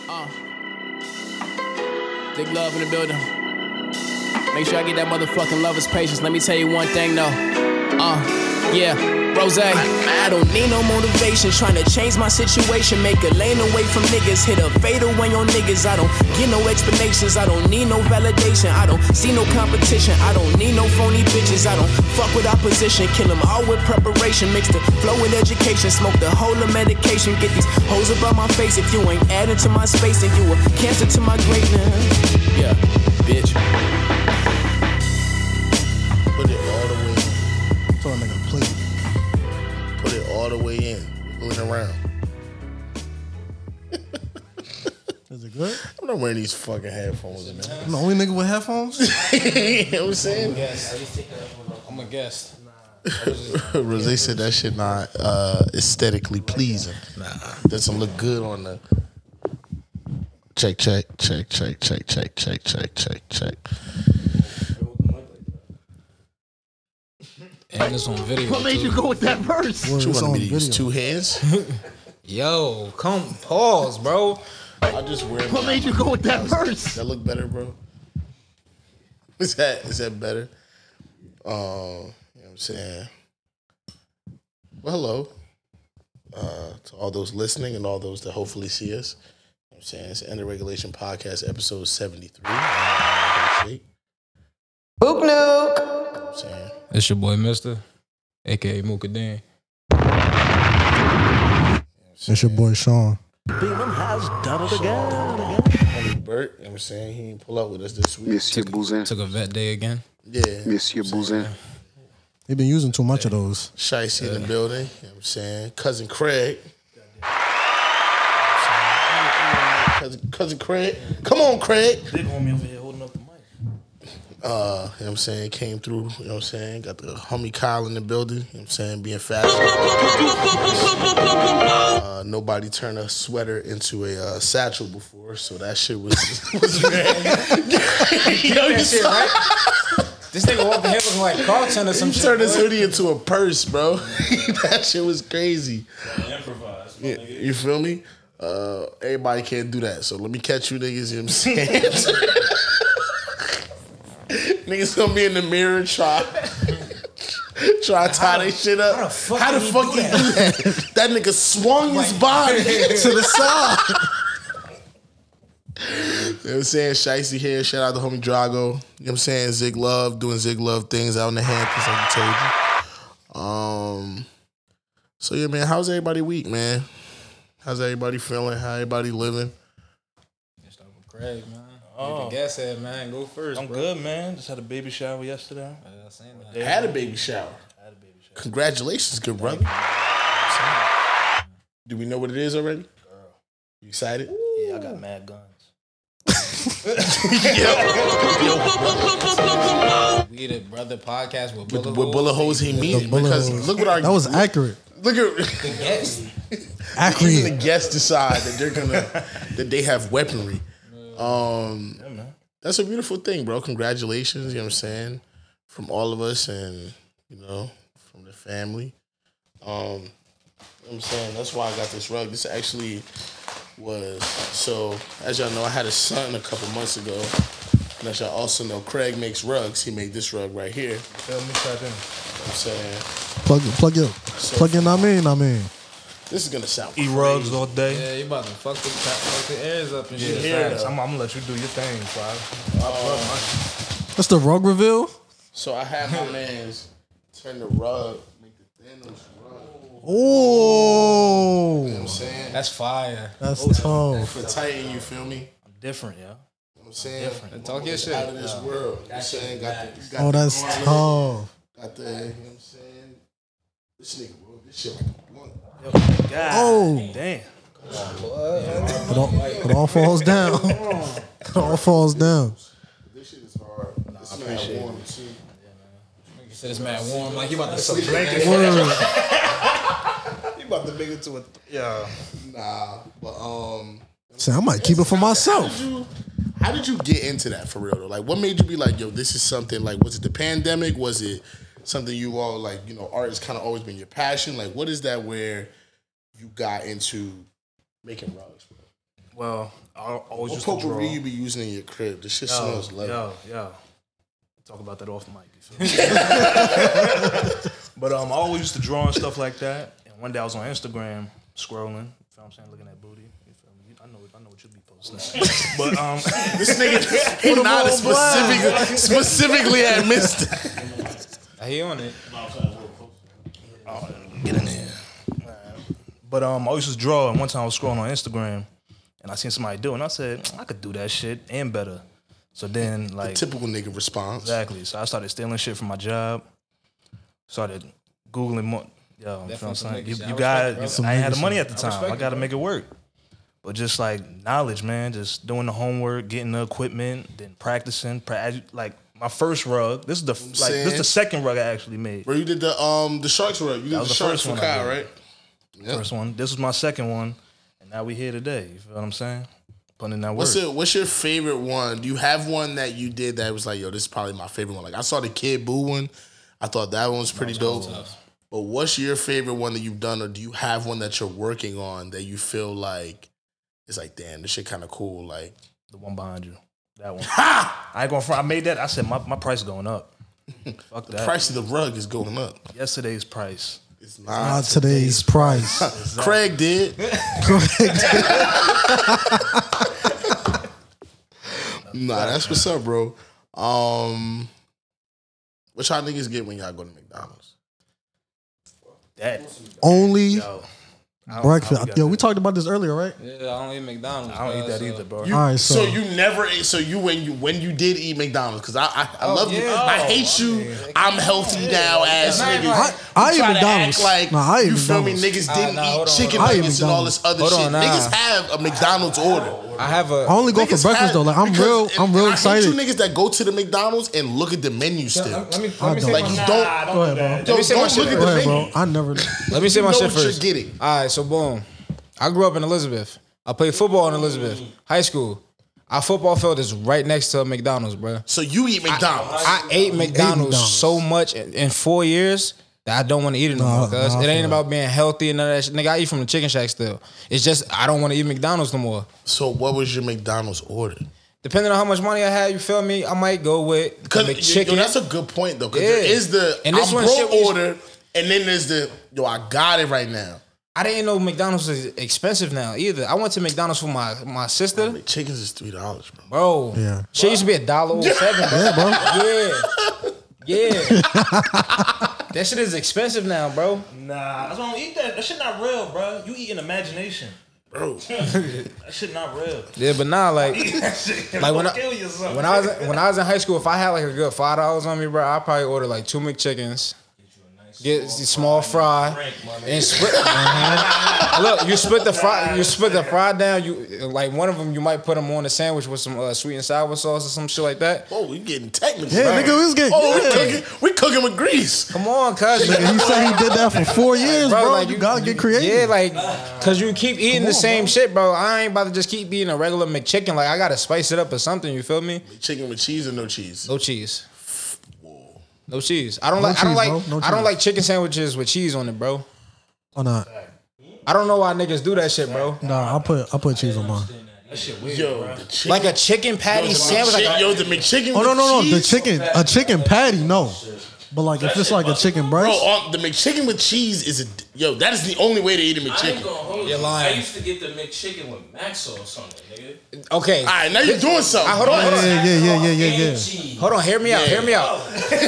Big love in the building. Make sure I get that motherfucking lover's patience. Let me tell you one thing though. Yeah, Rose. I don't need no motivation. Trying to change my situation. Make a lane away from niggas. Hit a fade away on niggas. I don't get no explanations. I don't need no validation. I don't see no competition. I don't need no phony bitches. I don't fuck with opposition. Kill them all with preparation. Mix the flow with education. Smoke the whole of medication. Get these hoes above my face. If you ain't adding to my space, then you a cancer to my greatness. Yeah, bitch. Put it all the way in. So a nigga please. Put it all the way in. Wiggling around. Is it good? I'm not wearing these fucking headphones, man. I'm the only nigga with headphones? You know what I'm saying? I'm a guest. Rose said that shit not aesthetically pleasing. Doesn't look good on the check. And it's on video. What made you go with that verse? You It's want on me to use video. 2 hands? Yo, come pause, bro. I just wear. What made you go with that verse? That look better, bro? Is that better? You know what I'm saying? Well, hello. To all those listening and all those that hopefully see us. You know what I'm saying? It's the End of Regulation Podcast, episode 73. Boop Nuke. You know what I'm saying? It's your boy, Mister, aka Mooka Dan. It's your boy Sean. Demon has done it again. Homie Bert, you know what I'm saying? He didn't pull up with us this week. Monsieur Bouzin. Took a vet day again. Yeah. Monsieur Bouzin. They've been using too much of those. Shicey in the building. You know what I'm saying? Cousin Craig. Cousin Craig. Come on, Craig. Big homie over here holding up the mic. You know what I'm saying? Came through, you know what I'm saying? Got the homie Kyle in the building, you know what I'm saying? Being fast. Nobody turned a sweater into a satchel before, so that shit was Yo, you Shit, right? This nigga walked in here looking like Carlton or some shit. turned his boy. hoodie into a purse, bro. That shit was crazy. Improvise. Yeah, you feel me? Everybody can't do that, so let me catch you niggas, you know what I'm saying? Niggas gonna be in the mirror try to tie their shit up. How the fuck he do that? That nigga swung his body to the side. You know what I'm saying? Shicey here. Shout out to homie Drago. You know what I'm saying? Zig Love, doing Zig Love things out in the Hamptons, like I told you. So yeah, man, how's everybody week, man? How's everybody feeling? How everybody living? Start with Craig, man. Oh. The gas head, man. Go first, I'm bro. good, man. Just had a baby shower yesterday. I seen that. Had a baby shower. Congratulations, good brother. Do we know what it is already? You excited? Yeah, I got mad guns. We the brother podcast with With bullet bullet holes he means bullet because holes. look what our That was accurate. look at Yes. even the Accurate. guests decide that they have weaponry. That's a beautiful thing, bro. Congratulations, you know what I'm saying? From all of us and, you know, from the family. You know what I'm saying? That's why I got this rug. This actually was, so as y'all know, I had a son a couple months ago. And as y'all also know, Craig makes rugs. He made this rug right here. Tell me something. You know what I'm saying? Plug in, I mean. This is going to sound Eat crazy. rugs all day. Yeah, you about to fuck the airs up and shit. Yeah. Facts. I'm gonna let you do your thing, Fly. That's the rug reveal? So I had my mans turn the rug, make the Thanos rug. Oh, You know what I'm saying? That's fire. that's tough. For Titan, you feel me? I'm different, yeah. You know what I'm saying? Talk your shit. Out of this world. You know what I'm saying? Got Oh, the that's garment, tough. Got the, you know what I'm saying? This nigga rolled this shit like a blunt. God Oh. damn. It all falls down. It all falls down. This shit is hard. This man warm too. You said this man warm, like you about to sleep. Word. You about to make it to a yeah. Nah, but See, I might keep it for myself. how did you get into that for real though? Like, what made you be like, yo, this is something? Like, was it the pandemic? Was it something you all like? You know, art has kind of always been your passion. Like, what is that where you got into making rugs, bro? Well, I always What used to draw. potpourri you be using in your crib? This shit smells leather. Yo. Talk about that off mic. You feel me? But I always used to draw and stuff like that. And one day I was on Instagram scrolling. You feel what I'm saying? Looking at booty. You feel me? I know what you be posting. But This nigga, he not specifically at Mr. He on it. get in there. But I always just draw, and one time I was scrolling on Instagram, and I seen somebody do it, and I said, I could do that shit and better. So then, like, Typical nigga response. exactly. So I started stealing shit from my job. Started Googling more. Yo, you know what I'm saying? You got, I ain't had the money at the time. I got to make it work. But just like knowledge, man, just doing the homework, getting the equipment, then practicing. Like my first rug. This is the second rug I actually made. Bro, you did the Sharks rug. You did the Sharks for Kyle, right? Yep. First one. This was my second one, and now we here today. You feel what I'm saying? Putting in that work. What's your favorite one? Do you have one that you did that was like, yo, this is probably my favorite one? Like I saw the Kid Boo one. I thought that one was pretty dope. But what's your favorite one that you've done, or do you have one that you're working on that you feel like it's like, damn, this shit kind of cool? Like The one behind you. That one. I ain't going front. I made that. I said my price is going up. Fuck that. the price of the rug is going up. Yesterday's price. It's Not not. today's price. Craig did. Nah, that's what's up, bro. What y'all niggas get when y'all go to McDonald's? That. Only Yo. breakfast. Yo, we talked about this earlier, right? Yeah, I don't eat McDonald's. I don't eat that so- either, bro. You, All right, so so- you never ate. So you when you did eat McDonald's, because I love you. yeah. I hate you. I'm healthy now, ass not niggas. like- I You eat try to McDonald's. act like Nah, I eat you feel me? McDonald's. Niggas didn't nah, eat hold on, chicken hold on. nuggets and all this other Hold shit. on, nah. Niggas have a McDonald's order. I have a. I only go for Niggas breakfast have- though. Like I'm because- real and I hate excited. you niggas that go to the McDonald's and look at the menu still. Let me I say don't. Like my you shit. don't. Go ahead, bro. Let me say my Don't shit look at Go the ahead, menu. bro. I never. Let me say my know shit what you're first. getting. All right, so boom. I grew up in Elizabeth. I played football in Elizabeth high school. Our football field is right next to McDonald's, bro. So you eat McDonald's. I ate McDonald's McDonald's. so much in 4 years that I don't want to eat it no more. Cause I it feel ain't that. about being healthy and none of that shit. Nigga, I eat from the Chicken Shack still. It's just I don't want to eat McDonald's no more. So what was your McDonald's order? Depending on how much money I had, you feel me? I might go with the Because McChicken. that's a good point though. Because Yeah. there is the And this I'm one broke shit was- order, and then there's the I got it right now. I didn't know McDonald's is expensive now either. I went to McDonald's for my sister. Like, chickens is $3, bro. Bro, Yeah. shit used to be $1.07. Yeah, bro. Yeah. That shit is expensive now, bro. Nah, that's why I don't eat that. That shit not real, bro. You eat in imagination. Bro, That shit not real. Yeah, but nah, like when Kill yourself. when I was in high school, if I had like a good $5 on me, bro, I'd probably order like 2 McChickens, get a small fry, and split. Look, you split the fry down. You like one of them, you might put them on a sandwich with some sweet and sour sauce or some shit like that. oh, we getting technical. Yeah, bro. nigga, we was getting. Oh, Yeah. we cooking with grease. Come on, cuz. Nigga, he said he did that for 4 years, bro. like, you gotta get creative. Yeah, like, cause you keep eating the same bro. shit, bro. I ain't about to just keep eating a regular McChicken. Like, I gotta spice it up or something. You feel me? Chicken with cheese or no cheese? No cheese. No cheese. I don't No like. I don't cheese, like. bro. No I don't cheese. like chicken sandwiches with cheese on it, bro. Or not? I don't know why niggas do that shit, bro. Nah, I put cheese on mine. Yo, the chicken. Like a chicken patty sandwich. Like Yo, the McChicken Oh with no, the cheese. a chicken patty, no. But like if it's like a chicken Bro, breast, the McChicken with cheese is that is the only way to eat a I ain't McChicken. gonna hold You're you. lying. I used to get the McChicken with mac sauce on it, nigga. okay. All right, now you're doing something. Hold on. yeah. Cheese. Hold on. Hear me out. Hear me out.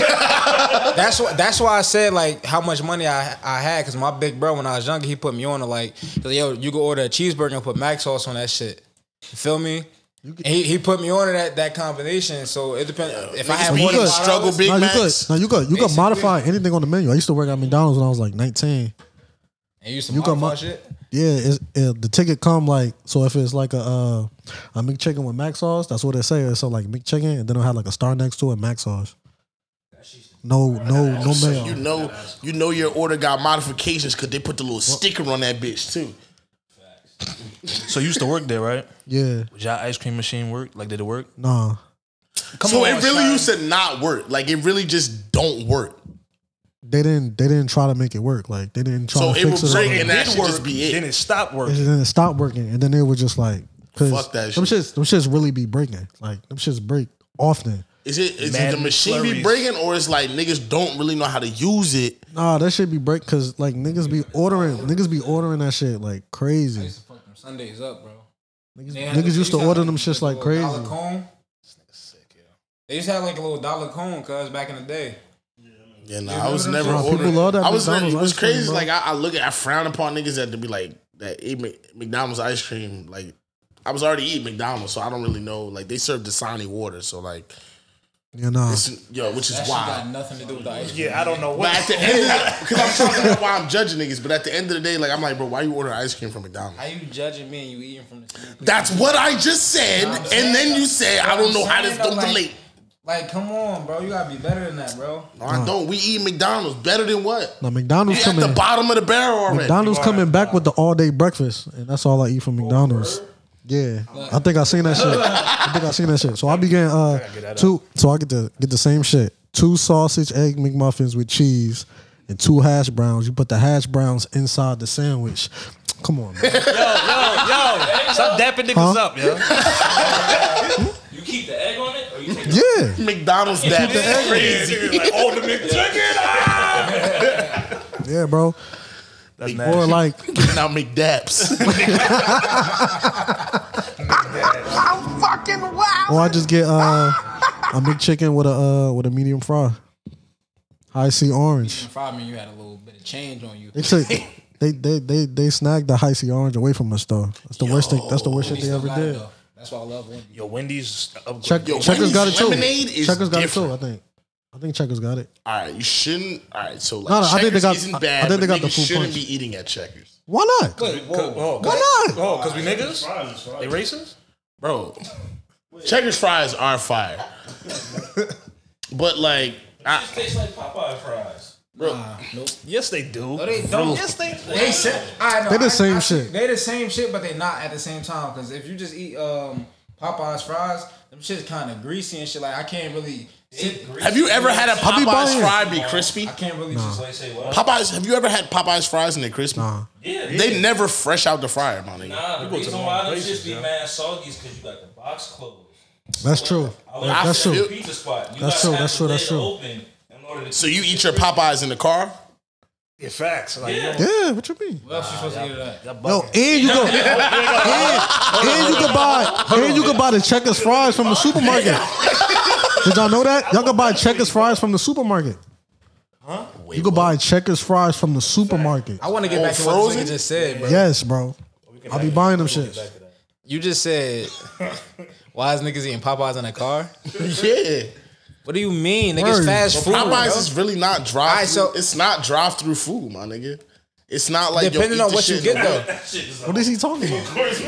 That's why I said like how much money I had because my big bro when I was younger he put me on to like yo you go order a cheeseburger and put mac sauce on that shit. You feel me? And he put me on to that combination. So it depends. If I Niggas had be more than eating $5, struggle Big No, you Macs. could. No, you could. You could modify anything on the menu. I used to work at McDonald's when I was like 19. and you used to You can modify mo- shit. Yeah, the ticket come like so if it's like a McChicken with mac sauce, that's what they say. So like McChicken, and then it'll have like a star next to it, mac sauce. No So mayo. you know your order got modifications because they put the little sticker on that bitch too. So you used to work there, right? Yeah, Did your ice cream machine work? Like, did it work? nah. So it really used to not work. Like it really just don't work. They didn't try to make it work. Like they didn't try So to it fix would it. break Or and that Did should work, just be Then it. it stopped and working. then it stopped working, and then they were just like Cause Fuck that them shit. shits really be breaking. Like them shits break often. Is it Mad the machine be McFlurries. breaking, or it's like niggas don't really know how to use it? Nah, that shit be break because like niggas be ordering that shit like I crazy. used to fuck them Sundays up, bro. Niggas used to order them shits like crazy. $1 cone. They used to have like a little $1 cone, cuz back in the day. Yeah, nah, I was never Nah, people ordering. love that I was McDonald's it was ice cream, crazy. bro. Like I frown upon niggas that to be like that eat McDonald's ice cream. Like I was already eating McDonald's, so I don't really know. Like they serve Dasani water, so like Yeah, nah. which is That shit got wild. nothing to do with the ice cream. Yeah, I don't know But what. at the end, because I'm talking about why I'm judging niggas. But at the end of the day, like I'm like, bro, why you order ice cream from McDonald's? How you judging me and you eating from the same place? That's what I just said, and then you say I don't know how this don't delete. Like, come on, bro. You gotta be better than that, bro. No, I don't. We eat McDonald's better than what? Now McDonald's We at the coming. bottom of the barrel already. McDonald's coming back with the all day breakfast, and that's all I eat from McDonald's. Yeah, I think I seen that shit. So I began two. So I get the same shit: 2 sausage egg McMuffins with cheese and 2 hash browns. You put the hash browns inside the sandwich. Come on, man. Yo, stop dapping niggas up, yo. You keep the egg on it, or you take Yeah, McDonald's that crazy. Like, oh, the McChicken. yeah, bro. That's Or nasty. like, Now McDaps. or I just get a McChicken with a medium fry. High C orange. And probably you had a little bit of change on you. They say they snagged the High C orange away from us though. That's the worst thing. That's the worst shit they ever Got it, did. though. That's why I love Wendy's. Yo, Wendy's upgrade. Checkers Wendy's got it too. lemonade is Checkers got different. it too. I think Checkers got it. All right, you shouldn't. All right, so like No, I think they Checkers got- isn't I bad. think they got but the niggas fruit shouldn't punch. be eating at Checkers, Why not? Wait, whoa. Oh, Why not? oh, because we niggas? They racist? bro. Checkers fries are fire, but like, It tastes like Popeye fries. Yes, they do. No, they don't. Yes, they do. They said, I know, They the same I shit. They the same shit, but they not at the same time. Because if you just eat Popeye's fries, them shit's kind of greasy and shit. Like I can't really. have you ever had a be Popeyes buying it. fry be crispy? I can't really just. Like say what? Popeyes. Have you ever had Popeyes fries and they're crispy? Yeah. They never fresh out the fryer, my nigga. Nah, the go to reason the why wrong them shits places, be yeah. mad soggy is because you got the box closed. That's true. I like That's that true. Pizza spot. You That's gotta true, have that's the true, lid that's true. open in order to So you eat your Popeyes in the car? Yeah, facts. Like, Yeah. Yeah, what you mean? What else you supposed to eat of that? Yo, and you go, and you can buy the Checkers fries from the supermarket. Did y'all know that? Y'all can buy Checkers fries from the supermarket. You can buy Checkers fries from the supermarket. I want to get back to what frozen? this nigga just said, bro. Yes, bro. I'll be buying them shits. You just said, why is niggas eating Popeyes in a car? Yeah. What do you mean? Niggas Word. fast food. Popeyes bro. is really not drive. Alright, so- it's not drive through food, my nigga. It's not like Depending yo, on eat what the you shit get in the though. What is he talking about?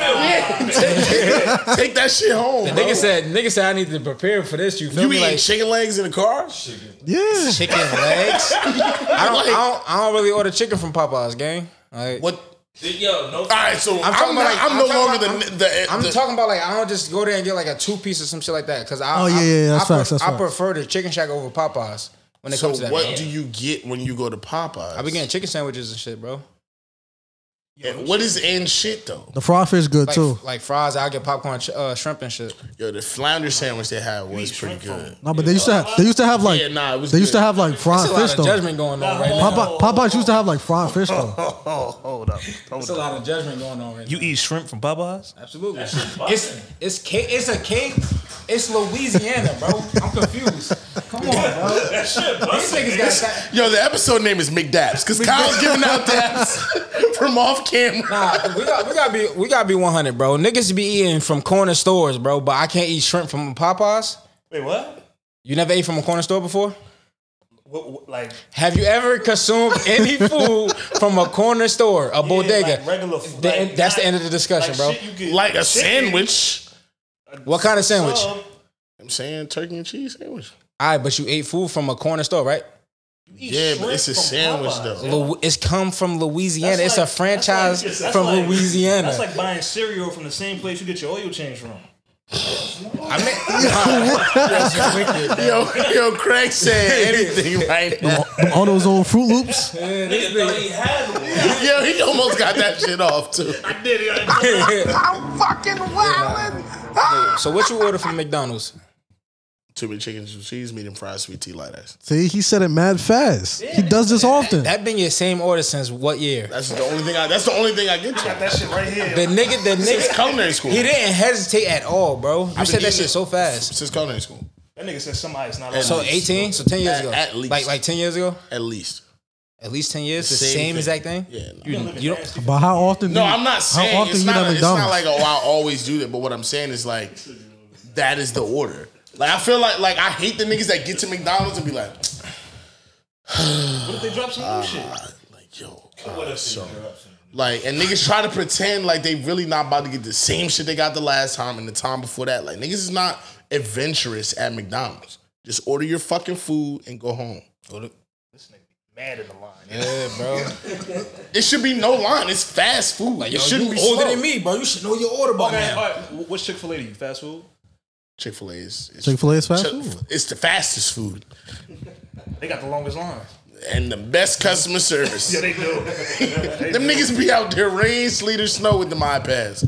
Take that shit home. Bro. Nigga said I need to prepare for this. You feel You me? eating Like chicken legs in the car? Yeah. chicken legs. I don't really order chicken from Popeyes, gang. Like, What? Yo, no. All right, so I'm, talking about, like, I'm no talking longer about- I'm the talking about like I don't just go there and get like a 2-piece or some shit like that. Cause Oh, yeah, that's facts, that's I facts. prefer the Chicken Shack over Popeyes when it So comes to that. what man. do you get when you go to Popeyes? I be getting chicken sandwiches and shit, bro. And what is in shit though? The fried fish good too. Like fries, I get popcorn, shrimp and shit. Yo, the flounder sandwich they had was pretty good. No, but they used to have like Yeah, nah, it was they used to good. have like fried There's a lot fish of though. judgment going on right now. Popeyes used to have like fried fish though. Oh, hold up. There's a lot of judgment going on right now. You eat shrimp from Popeyes? Absolutely. It's a cake. It's Louisiana, bro. I'm confused. Come on, bro. These niggas got. Yo, the episode name is McDaps because Kyle's giving out daps from off camera. Nah, we gotta be 100, bro. Niggas be eating from corner stores, bro, but I can't eat shrimp from Popeyes. Wait, what? You never ate from a corner store before? Like Have you ever consumed any food from a corner store, a bodega? like regular food. That's the end of the discussion, bro. Like a sandwich. What kind of sandwich? I'm saying turkey and cheese sandwich. All right, but you ate food from a corner store, right? Yeah, but it's a sandwich though. It's come from Louisiana. It's a franchise from Louisiana. That's like buying cereal from the same place you get your oil change from. Yo, Craig said anything right now. All those old Fruit Loops. Nigga thought he had one. Yo, he almost got that shit off too. I did it. Nah, So what you order from McDonald's? 2 McChickens, cheese, medium fries, sweet tea, light ice. See, he said it mad fast. He does this often. That been your same order since what year? That's the only thing I get to. Got that shit right here. The nigga, Since culinary school. he didn't hesitate at all, bro. You I've said been that shit eating so fast. Since culinary school. That nigga said some ice, not So all ice. 18, so 10 years ago. At least. Like 10 years ago? At least. At least 10 years? The Same same thing. exact thing? Yeah. No. You don't. But how often? No, I'm not saying How often it's you eat at not McDonald's? like I always do that. But what I'm saying is like that is the order. Like I feel like I hate the niggas that get to McDonald's and be like, What if they drop some new shit? like yo, so like and niggas try to pretend like they really not about to get the same shit they got the last time and the time before that. Like niggas is not adventurous at McDonald's. Just order your fucking food and go home. This nigga mad in the line. Yeah, bro. It should be no line. It's fast food. Like, It yo, shouldn't you be older slow. than me, bro. You should know your order by Okay, now. all right. What's Chick-fil-A to you? Fast food? Chick-fil-A is Chick-fil-A is fast food. It's the fastest food They got the longest line. and the best customer service. Yeah, they do. Them niggas be out there rain, sleet, or snow with them iPads.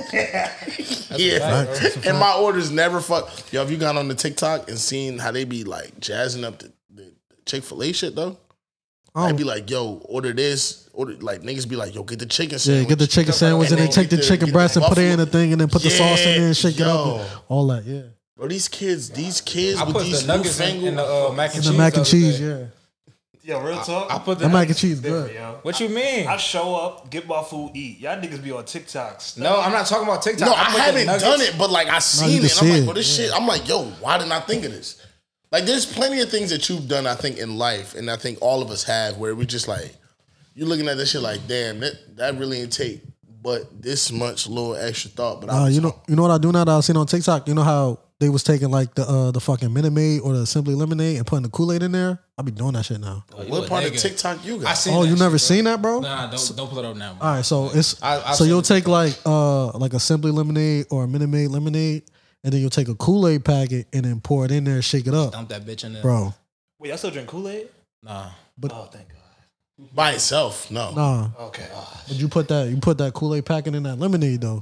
Yeah, and my orders never fuck. Yo, have you gone on the TikTok and seen how they be like jazzing up the Chick-fil-A shit though? Oh. They be like, yo, order this. Order like niggas be like, yo, get the chicken Yeah, sandwich. get the chicken sandwich and then take the chicken breast and put it in the thing and then put the sauce in there and shake it yo. up. And all that, yeah. Bro, these kids I with put these the nuggets in newfangled. the mac and And cheese. the mac and other cheese, day. yeah. Yo, real talk. I put the The mac and cheese, good. Yo. What you mean? I show up, get my food, eat. Y'all niggas be on TikToks. No, I'm not talking about TikTok. No, I put the haven't nuggets- done it, but like I you seen can it. And I'm see like, it. bro, this shit. I'm like, yo, why didn't I think of this? Like, there's plenty of things that you've done, I think, in life, and I think all of us have, where we just like, you're looking at this shit like, damn, that really ain't take, but this much little extra thought. But You know what I do now that I seen on TikTok? You know how they was taking like the fucking Minute Maid or the Simply Lemonade and putting the Kool-Aid in there? I be doing that shit now. what part of TikTok you I got? seen Oh, that you shit, never bro. seen that, bro? Nah, don't pull it up now. Bro. All right, so it's I so seen you'll it. take like a Simply Lemonade or a Minute Maid lemonade, and then you'll take a Kool-Aid packet and then pour it in there and shake it up, Dump that bitch in there, bro. Wait, y'all still drink Kool-Aid? Nah. Oh, thank God. By itself, no. Nah, Okay. but you put that Kool-Aid packet in that lemonade though,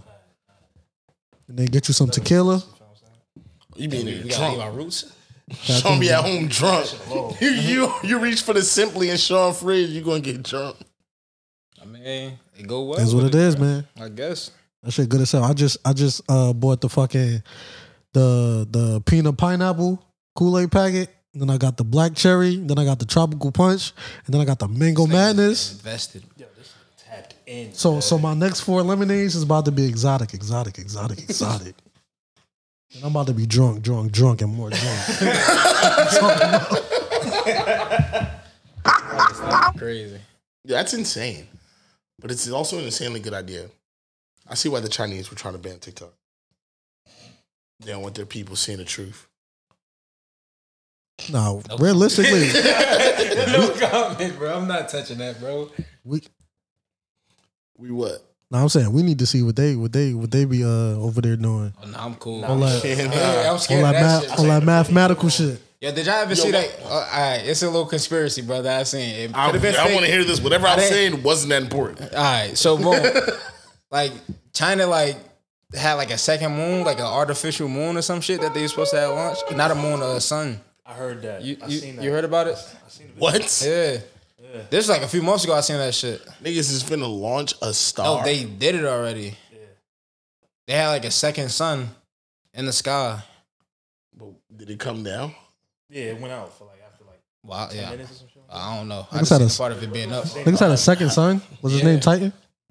and then get you some tequila. You being We gotta leave drunk. our roots. Sean be at home drunk. You reach for the Simply and Sean fridge, you gonna get drunk. I mean, it go well. That's what it is, man. I guess. That shit good as hell. I just bought the fucking the peanut pineapple Kool-Aid packet. Then I got the black cherry. Then I got the tropical punch. And then I got the mango madness. Invested. Yo, this is tapped in. So my next 4 lemonades is about to be exotic. And I'm about to be drunk, and more drunk. Crazy. Yeah, that's insane. But it's also an insanely good idea. I see why the Chinese were trying to ban TikTok. They don't want their people seeing the truth. No, realistically, No comment, bro. I'm not touching that, bro. We what? no, I'm saying we need to see what they be over there doing. Oh, nah, I'm cool. All that, Yeah, I'm all scared that, of that shit. all that mathematical shit. Yeah, did y'all ever see that? All right, it's a little conspiracy, brother. I've seen it. I Could've been want fake. to hear this. Whatever I'm didn't- saying wasn't that important. All right, so boom, like China, like had like a second moon, like an artificial moon or some shit that they were supposed to have launched. Not a moon, a sun. I heard that. You I seen that. you heard about it? I seen it. What? Yeah. This was like a few months ago. I seen that shit. Niggas is finna launch a No, star. they did it already. They had like a second sun in the sky. But did it come down? Yeah, it went out for like after like Wow, 10 yeah. minutes or some shit. I don't know. I Niggas just had seen a- the part of it being up. Niggas had a second son. Was his name Titan?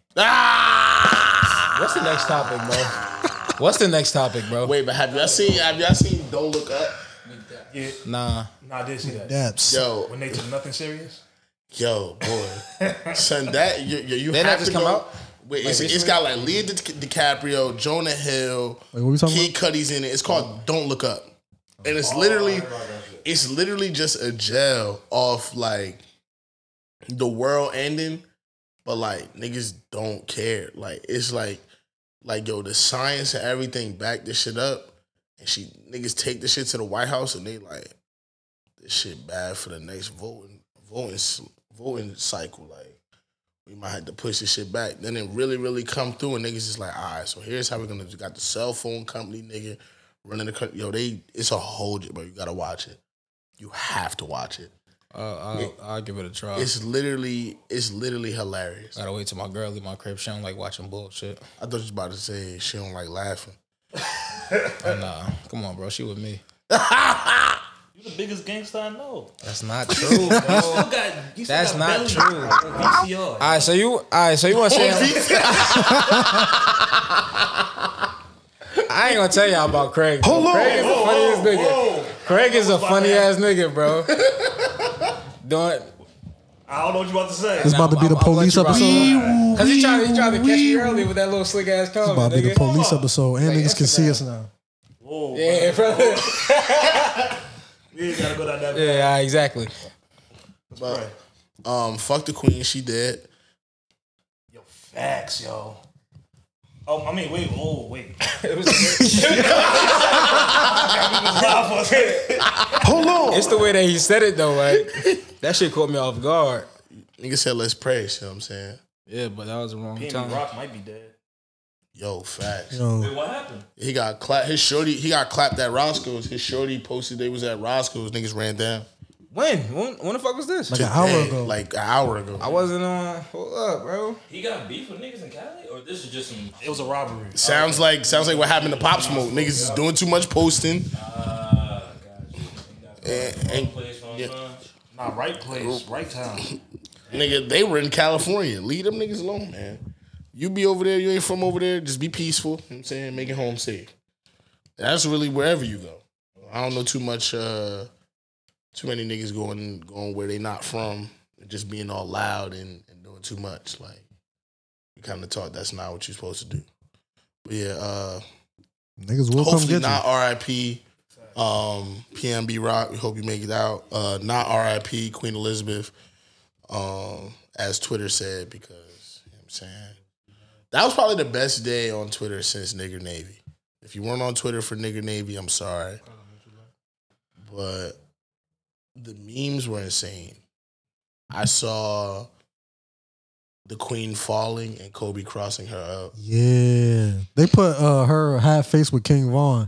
Ah! What's the next topic, bro? What's the next topic, bro? Wait, but have y'all seen Don't Look Up? Yeah. Nah. Nah, I did see that. Daps. Yo, When they took nothing serious. yo, boy, son, that you Didn't have that just to come go. out? Wait, Like it's recently? got like Leah DiCaprio, Jonah Hill, Wait, what we talking Kid Cudi's in it. It's called Don't Look Up, and it's literally just a jail off like the world ending, but like niggas don't care. Like it's like yo, the science and everything back this shit up, and niggas take the shit to the White House and they like this shit bad for the next voting cycle. Like we might have to push this shit back. Then it really, really come through, and niggas is like, all right, so here's how we're gonna do. Got the cell phone company, nigga, running the country. Yo, it's a whole, bro. You gotta watch it. You have to watch it. I'll give it a try. It's literally hilarious. Gotta wait till my girl leave my crib. She don't like watching bullshit. I thought you was about to say she don't like laughing. Nah, come on, bro. She with me. You the biggest gangster I know. That's not true, bro. That's not true. All right, so you want to say? I ain't gonna tell y'all about Craig. Bro. Craig is the funniest nigga. Craig is a funny ass nigga, bro. I don't know what you about to say. It's about to be the police episode. Cause he tried to catch me earlier with that little slick ass comment. It's about to be the nigga. police episode, and niggas can see us now. Whoa, Yeah, bro. we ain't gotta go down that. Yeah, exactly. But fuck the queen, she dead. Yo, facts, yo. Oh, I mean, wait. It was Hold on. It's the way that he said it though, right? That shit caught me off guard. Nigga said let's pray, you know what I'm saying? Yeah, but that was the wrong time. Rock might be dead. Yo, facts. Yo, Wait, what happened? He got clapped. He got clapped at Roscoe's. His shorty posted they was at Roscoe's. Niggas ran down. When the fuck was this? like an hour Today, ago. Like an hour ago. I wasn't on. Hold up, bro. He got beef with niggas in Cali, or this is just some? It was a robbery. Sounds like what happened to Pop Smoke. Niggas is doing too much posting. Gotcha. And Place for yeah. Nah, right place, right time. nigga, they were in California. Leave them niggas alone, man. You be over there, you ain't from over there, just be peaceful. You know what I'm saying? Make it home safe. That's really wherever you go. I don't know too much, too many niggas going where they not from and just being all loud and doing too much. Like, we kind of taught that's not what you're supposed to do. But yeah, Niggas will come hopefully get not you. RIP PNB Rock. We hope you make it out. Not RIP Queen Elizabeth, as Twitter said, because you know what I'm saying, that was probably the best day on Twitter since Nigger Navy. If you weren't on Twitter for Nigger Navy, I'm sorry, but the memes were insane. I saw the Queen falling and Kobe crossing her up. Yeah, they put her half face with King Von.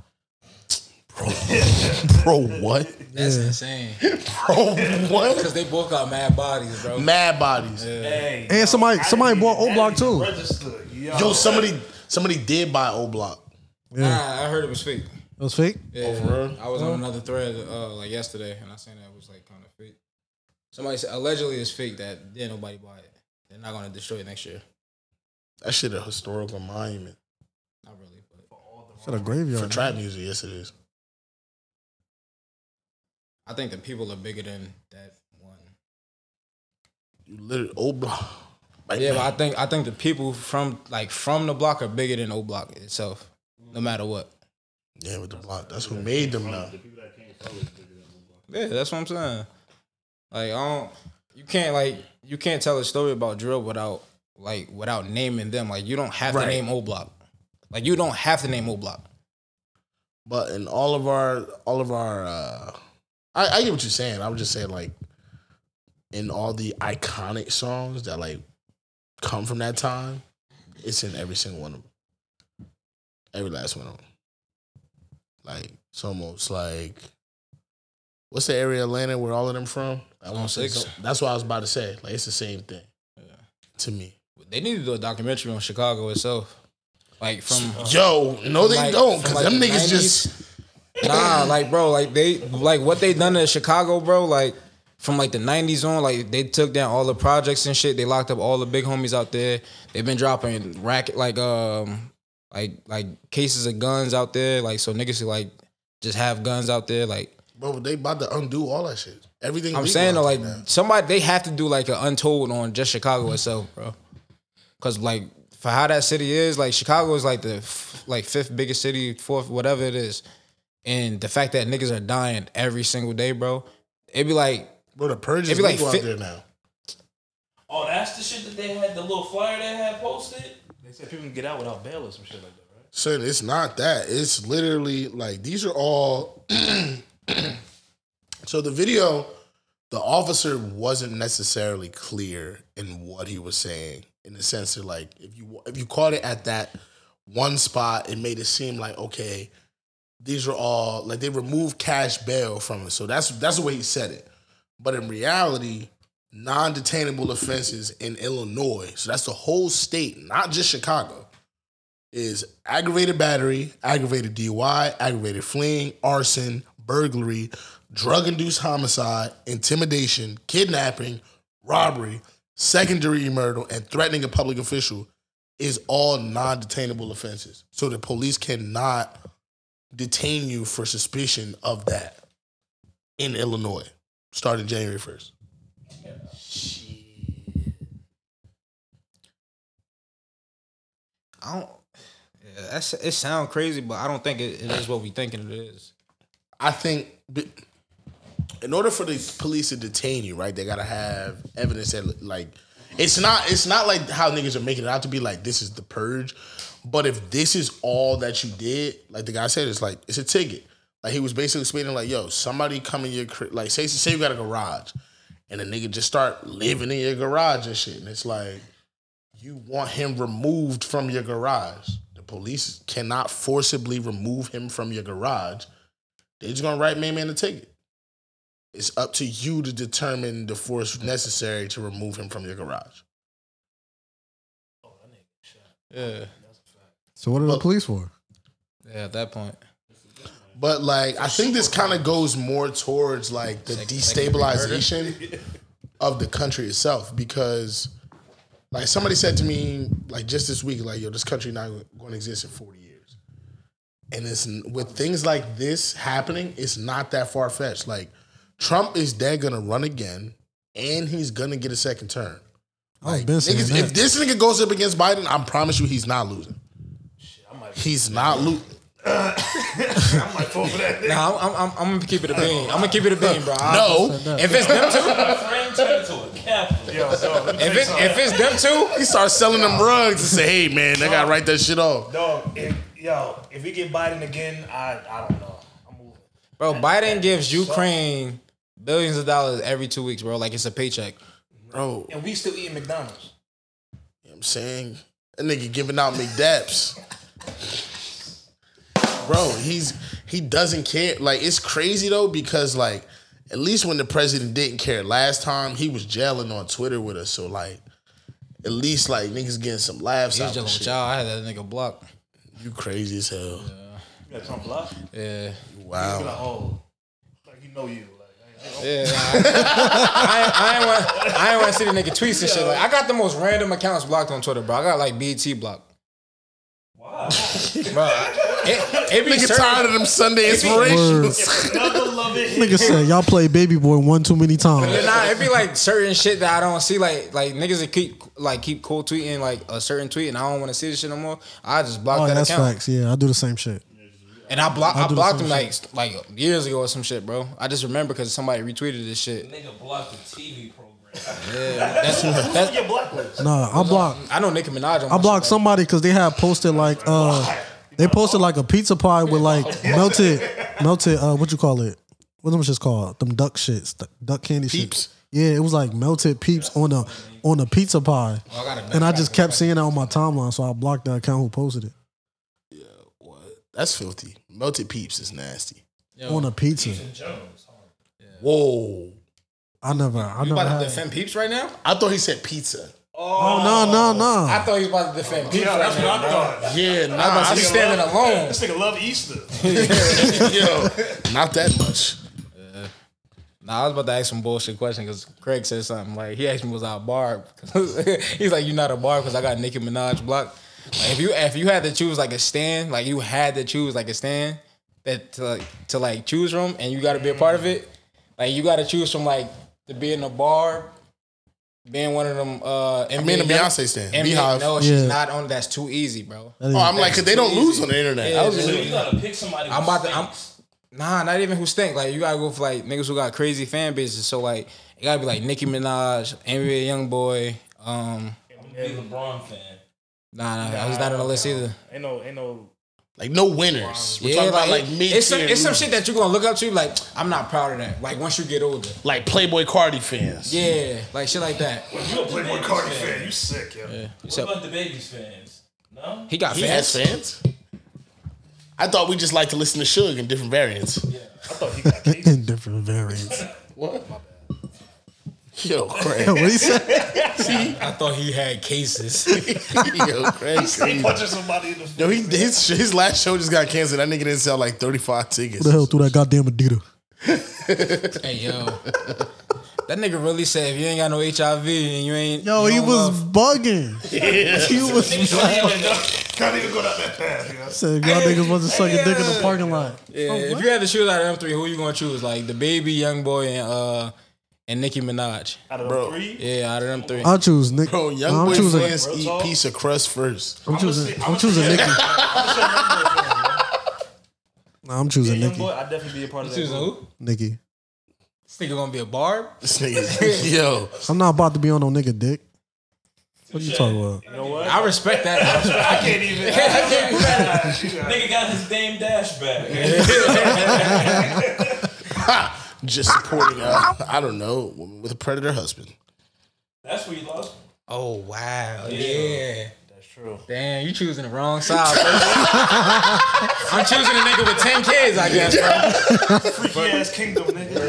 Bro, what? That's insane. Bro, what? Because they both got mad bodies, bro. Mad bodies. Hey, And somebody bought O Block too. registered. Yo, somebody did buy O Block. Yeah, Nah, I heard it was fake. it was fake. Yeah, for real? I was on another thread like yesterday, and I seen that it was like kind of fake. Somebody said allegedly it's fake that didn't nobody buy it. They're not gonna destroy it next year. That shit a historical monument. Not really, but It's at a graveyard. For trap music, yes it is. I think the people are bigger than that one. You literally O Block. Like, Yeah, but I think the people from the block are bigger than O Block itself, no matter what. yeah, with the block. That's who made them now. Yeah, that's what I'm saying. Like you can't tell a story about drill without naming them. Like you don't have to Right. name O Block. Like you don't have to name O Block. But in all of our I get what you're saying. I was just saying, like, in all the iconic songs that like come from that time, it's in every single one of them. Every last one of them. Like, it's almost like, what's the area of Atlanta where all of them from? I won't say 106. so. That's what I was about to say. Like, it's the same thing. To me. They need to do a documentary on Chicago itself. Like from Yo, no, they like- don't, from, because like, them the niggas 90s. just. Nah, like bro, like what they done in Chicago, bro, like from like the 90s on, like they took down all the projects and shit. They locked up all the big homies out there. They've been dropping racket like cases of guns out there, like so niggas could like just have guns out there. Like Bro, they about to undo all that shit. Everything. I'm legal saying though, out like there now. somebody they have to do like an untold on just Chicago itself, bro. Cause like for how that city is, like Chicago is like the fifth biggest city, fourth, whatever it is. And the fact that niggas are dying every single day, bro, it'd be like, Bro, the purge is It'd be like legal fit- out there now. Oh, that's the shit that they had, the little flyer they had posted? They said people can get out without bail or some shit like that, right? Son, it's not that. It's literally like these are all. So the video the officer wasn't necessarily clear in what he was saying, in the sense that, like, if you caught it at that one spot, it made it seem like, okay, these are all, like, they removed cash bail from it. So that's the way he said it. But in reality, non-detainable offenses in Illinois, so that's the whole state, not just Chicago, is aggravated battery, aggravated DUI, aggravated fleeing, arson, burglary, drug-induced homicide, intimidation, kidnapping, robbery, second-degree murder, and threatening a public official is all non-detainable offenses. So the police cannot detain you for suspicion of that in Illinois, starting January 1st. It sounds crazy, but I don't think it is what we thinking it is. I think in order for the police to detain you, right, they gotta have evidence that, like, it's not like how niggas are making it out to be, like, this is the purge. But if this is all that you did, like the guy said, it's like, it's a ticket. Like, he was basically explaining, like, yo, somebody come in your crib, like, say you got a garage, and a nigga just start living in your garage and shit, and it's like, you want him removed from your garage. The police cannot forcibly remove him from your garage. They're just gonna write man a ticket. It's up to you to determine the force necessary to remove him from your garage. Yeah. So what are the police for? Yeah, at that point. But, like, I think this kind of goes more towards, like, the destabilization of the country itself, because, like, somebody said to me, like, just this week, like, yo, this country not going to exist in 40 years. And it's, with things like this happening, it's not that far-fetched. Like, Trump is dead going to run again, and he's going to get a second term. Like, niggas, if this nigga goes up against Biden, I promise you he's not losing. He's not losing. I might vote for that. Nah, I'm gonna keep it a bean. I'm gonna keep it a bean, bro. No. If it's them two, if it's them two, he starts selling them rugs and say, hey, man, they got to write that shit off. Dog, if we get Biden again, I don't know. I'm moving. Bro, Biden gives Ukraine billions of dollars every 2 weeks, bro. Like it's a paycheck. Bro. And we still eating McDonald's. You know what I'm saying? That nigga giving out McDaps. Bro, he doesn't care. Like, it's crazy though, because, like, at least when the president didn't care last time, he was gelling on Twitter with us. So, like, at least, like, niggas getting some laughs out of shit. I had that nigga blocked. You crazy as hell. Yeah. You got Trump blocked? Yeah. Wow. Like, oh, like you know you. Yeah, I ain't want to see the nigga tweets and shit. Like, I got the most random accounts blocked on Twitter, bro. I got like BT blocked. Wow. Bro, it be nigga tired of them Sunday inspirations. Nigga said y'all play Baby Boy one too many times. Nah, it be like certain shit that I don't see. Like niggas that keep cool tweeting like a certain tweet, and I don't want to see this shit no more. I just block that that's account. facts. Yeah, I do the same shit. And I blocked him like years ago or some shit, bro. I just remember because somebody retweeted this shit. Nigga blocked the TV program. Yeah, that's your blacklist. Nah, I blocked. I know Nicki Minaj. I blocked somebody because they had posted like they posted like a pizza pie with like melted what you call it? What them shit's called? Them duck shits, duck candy Peeps. shits. Yeah, it was like melted peeps on a pizza pie, and I just kept seeing that on my timeline, so I blocked the account who posted it. That's filthy. Melted Peeps is nasty. On a pizza. Whoa. I never You about had to defend Peeps right now? I thought he said pizza. Oh no. I thought he was about to defend Peeps right That's now. what I thought. Yeah, nah. He's standing alone. This nigga love Easter. Yo, not that much. Nah, I was about to ask some bullshit question because Craig said something like he asked me was I a barb. He's like, you're not a barb because I got Nicki Minaj blocked. Like, if you had to choose like a stand, like you had to choose like a stand that to like choose from, and you got to be a part of it. Like you got to choose from like to be in a bar, being one of them. I'm in a Beyonce stand. Beehive. No, she's not on. That's too easy, bro. Oh, I'm like, cause they don't lose on the internet. Yeah, You gotta pick somebody. Nah, not even who stink. Like you gotta go for like niggas who got crazy fan bases. So like it gotta be like Nicki Minaj, NBA YoungBoy. I'm a big LeBron fan. Nah, he's not on the list either. Ain't no Like no winners. We're Yeah, talking about like mid-tier. it's some losers. shit that you're gonna look up to. Like, I'm not proud of that. Like once you get older. Like Playboy Cardi fans. Yeah, like shit like that. You a Playboy Cardi fan, you sick, yo. Yeah. What about the baby's fans? No? He got He fans. has fans. I thought we just like to listen to Suge in different variants. I thought he got cases. In different variants. What? Yo, Craig. What he said? I thought he had cases. Yo, Craig. He Crazy. punching somebody in the face. Yo, his last show just got canceled. That nigga didn't sell like 35 tickets. Who the hell threw that goddamn Adidas? Hey yo, that nigga really said if you ain't got no HIV and you ain't. Yo, you he don't was love- bugging. He was Can't even go down that path, you know? said y'all niggas wasn't sucking dick in the parking lot. Yeah, if you had to choose out of them three, who you gonna choose? Like the baby, young boy, and Nicki Minaj. Out of Bro. them three, Yeah, out of them three. I'll choose Nick. Bro, I'm young boy choosing. fans eat piece of crust first. I'm choosing Nicki. Nah, I'm choosing young Nicki. boy, I'd definitely be a part of that. Choosing group. who? Nicki. This nigga gonna be a barb? This nigga, yo. I'm not about to be on no nigga dick. What you talking about? You know what? I respect that. I can't even. Nigga got his Dame Dash back. Just supporting, I don't know, woman with a predator husband. That's where you lost. Oh wow, yeah. That's true. Damn, you choosing the wrong side. Bro. I'm choosing a nigga with 10 kids, I guess, bro. Freaky ass kingdom, nigga.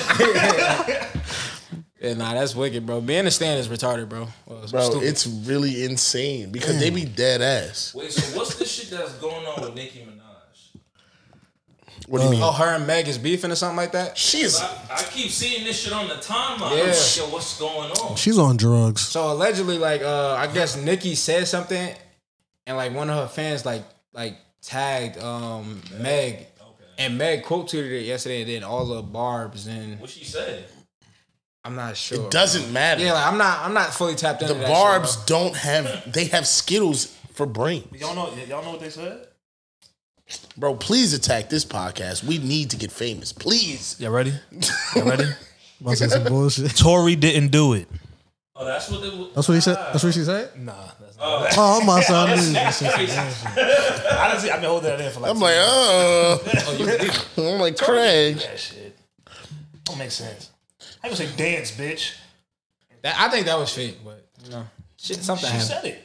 Yeah, nah, that's wicked, bro. Being a stand is retarded, bro. Well, Bro, stupid. it's really insane because they be dead ass. Wait, so what's this shit that's going on with Nicki Minaj? What do you mean? Oh, her and Meg is beefing or something like that. She's I keep seeing this shit on the timeline. Yeah. I'm like, yo, what's going on? She's on drugs. So allegedly, like, I guess Nicki said something, and like one of her fans like tagged Meg, and Meg quote tweeted it yesterday, and then all the barbs and What she said? I'm not sure. it doesn't matter. Yeah, like I'm not fully tapped into The that barbs shit, don't have. They have Skittles for brains. Y'all know what they said? Bro, please attack this podcast. We need to get famous. Please. Y'all ready? Y'all ready? About to say some bullshit. Tory didn't do it. Oh, that's what they was. That's what he said. That's what she said. Nah, that's not. Oh, I'm about to say I knew that shit. Honestly, I've been holding that in for like. I'm like, I'm like, Craig. that shit. Don't make sense. I gonna say dance, bitch. I think that was fake, but you know, shit, something She happened. said it.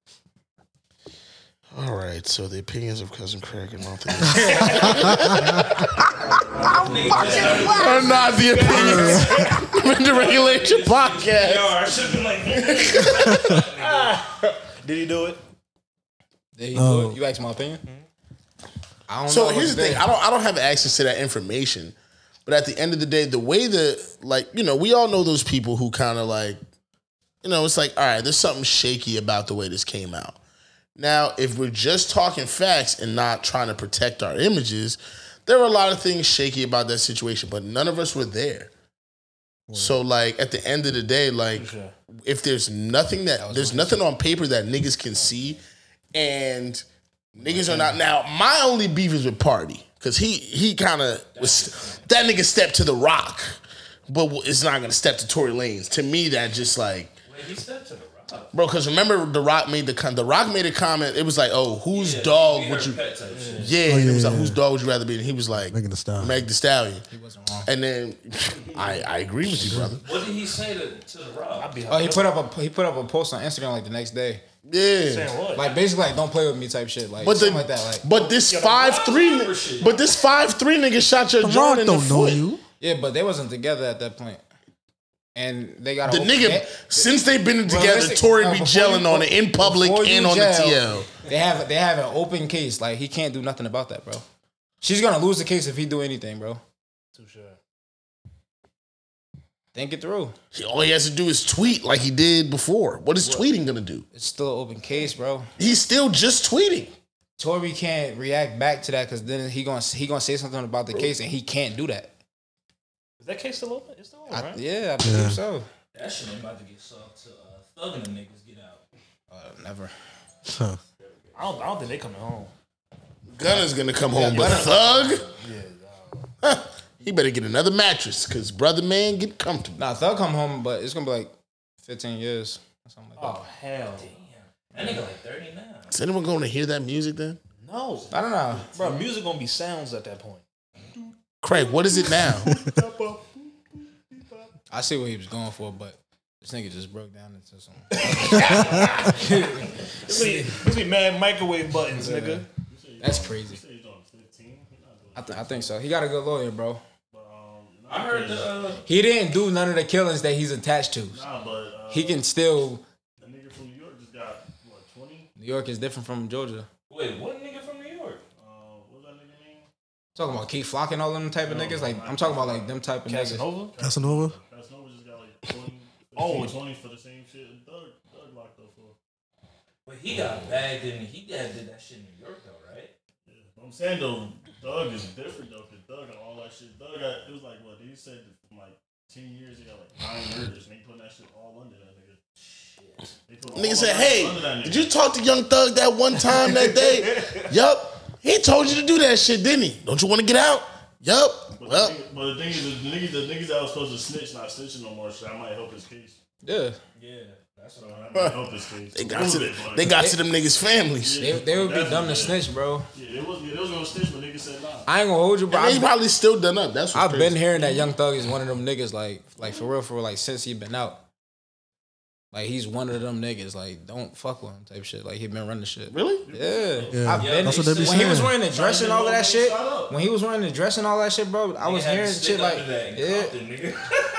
All right, so the opinions of Cousin Craig and Monty are not the opinions of the Regulation Podcast. Yo, I should have been like, Did he do it? There you go. You asked my opinion. I don't know. So what here's to the thing: think. I don't have access to that information, but at the end of the day, the way that, like, you know, we all know those people who kind of like, you know, it's like, all right, there's something shaky about the way this came out. Now, if we're just talking facts and not trying to protect our images, there were a lot of things shaky about that situation, but none of us were there. So, like, at the end of the day, like, if there's nothing there's nothing on paper that niggas can see, and niggas are not. Now, my only beef is with Party, because he kind of was, that nigga stepped to The Rock, but it's not going to step to Tory Lanez. To me, that just like, wait, he stepped to the rock. bro, because remember The Rock made a comment. It was like, oh, whose dog would you? Pet type shit. Yeah, and it was like, whose dog would you rather be? And he was like, Megan Thee Stallion. Meg Thee Stallion. He wasn't wrong. And then I agree with you, brother. What did he say to the rock? Oh, he put up a post on Instagram like the next day, Yeah. Saying what? like basically like don't play with me type shit, like But something like that. Like but this 5'3", but this 5'3" nigga shot your The jaw Rock in the don't know foot. you. yeah, but they wasn't together at that point, and they got The nigga, since they've been together, listen, Tory no, be before gelling you- on it in public before you and on gel, the TL. They have an open case. Like he can't do nothing about that, bro. She's gonna lose the case if he do anything, bro. Too sure. Think it through. All he has to do is tweet like he did before. What is tweeting gonna do? It's still an open case, bro. He's still just tweeting. Tory can't react back to that because then he gonna say something about the case and he can't do that. Is that case still open? It's still open, right? Yeah, I believe so. That shit ain't about to get soft till thugging them niggas get out. Never. Huh. I don't think they coming home. Gunna's gonna come home, but Thug, he better get another mattress because brother man get comfortable. Nah, they'll come home, but it's gonna be like 15 years or something like that. Oh hell. That nigga like 30 now. Is anyone going to hear that music then? No, I don't know. bro. Music gonna be sounds at that point. Craig, what is it now? I see what he was going for, but this nigga just broke down into some. It's be mad microwave buttons, nigga. That's crazy. I think so. He got a good lawyer, bro. I heard the. He didn't do none of the killings that he's attached to. Nah, but He can still. the nigga from New York just got what 20? New York is different from Georgia. Wait, what nigga from New York? What was that nigga name? Talking about Keith Flock and all them type of niggas. Like I'm talking about like them type of niggas. Casanova. Casanova. Casanova just got like 20. Oh. 20 for the same shit. And Thug locked up for. But he got bagged and he did that shit in New York though, right? But I'm saying though, Thug is different though, cause Thug got all that shit. Thug got, it was like what they said from like 10 years, he got like 9 murders, and they putting that shit all under that nigga. Shit. Nigga said, hey, did you talk to Young Thug that one time that day? Yup. He told you to do that shit, didn't he? Don't you want to get out? Yup. Well, But the thing is, the niggas that was supposed to snitch not snitching no more, so that might help his case. Yeah. Yeah, that's what That might help his case. they got to them niggas' families. They would be dumb to snitch, bro. Yeah, they was gonna snitch, but niggas said nah. I ain't gonna hold you, bro. And he probably still done up. That's what's I've crazy. been hearing that Young Thug is one of them niggas, like for real, like since he been out. Like he's one of them niggas, like don't fuck with him type shit. Like he been running shit. Really? Yeah. Yeah, I've been, that's what they be when he was saying. wearing the dress and all of that shit. When he was wearing the dress and all that shit, bro, I was hearing shit like, yeah.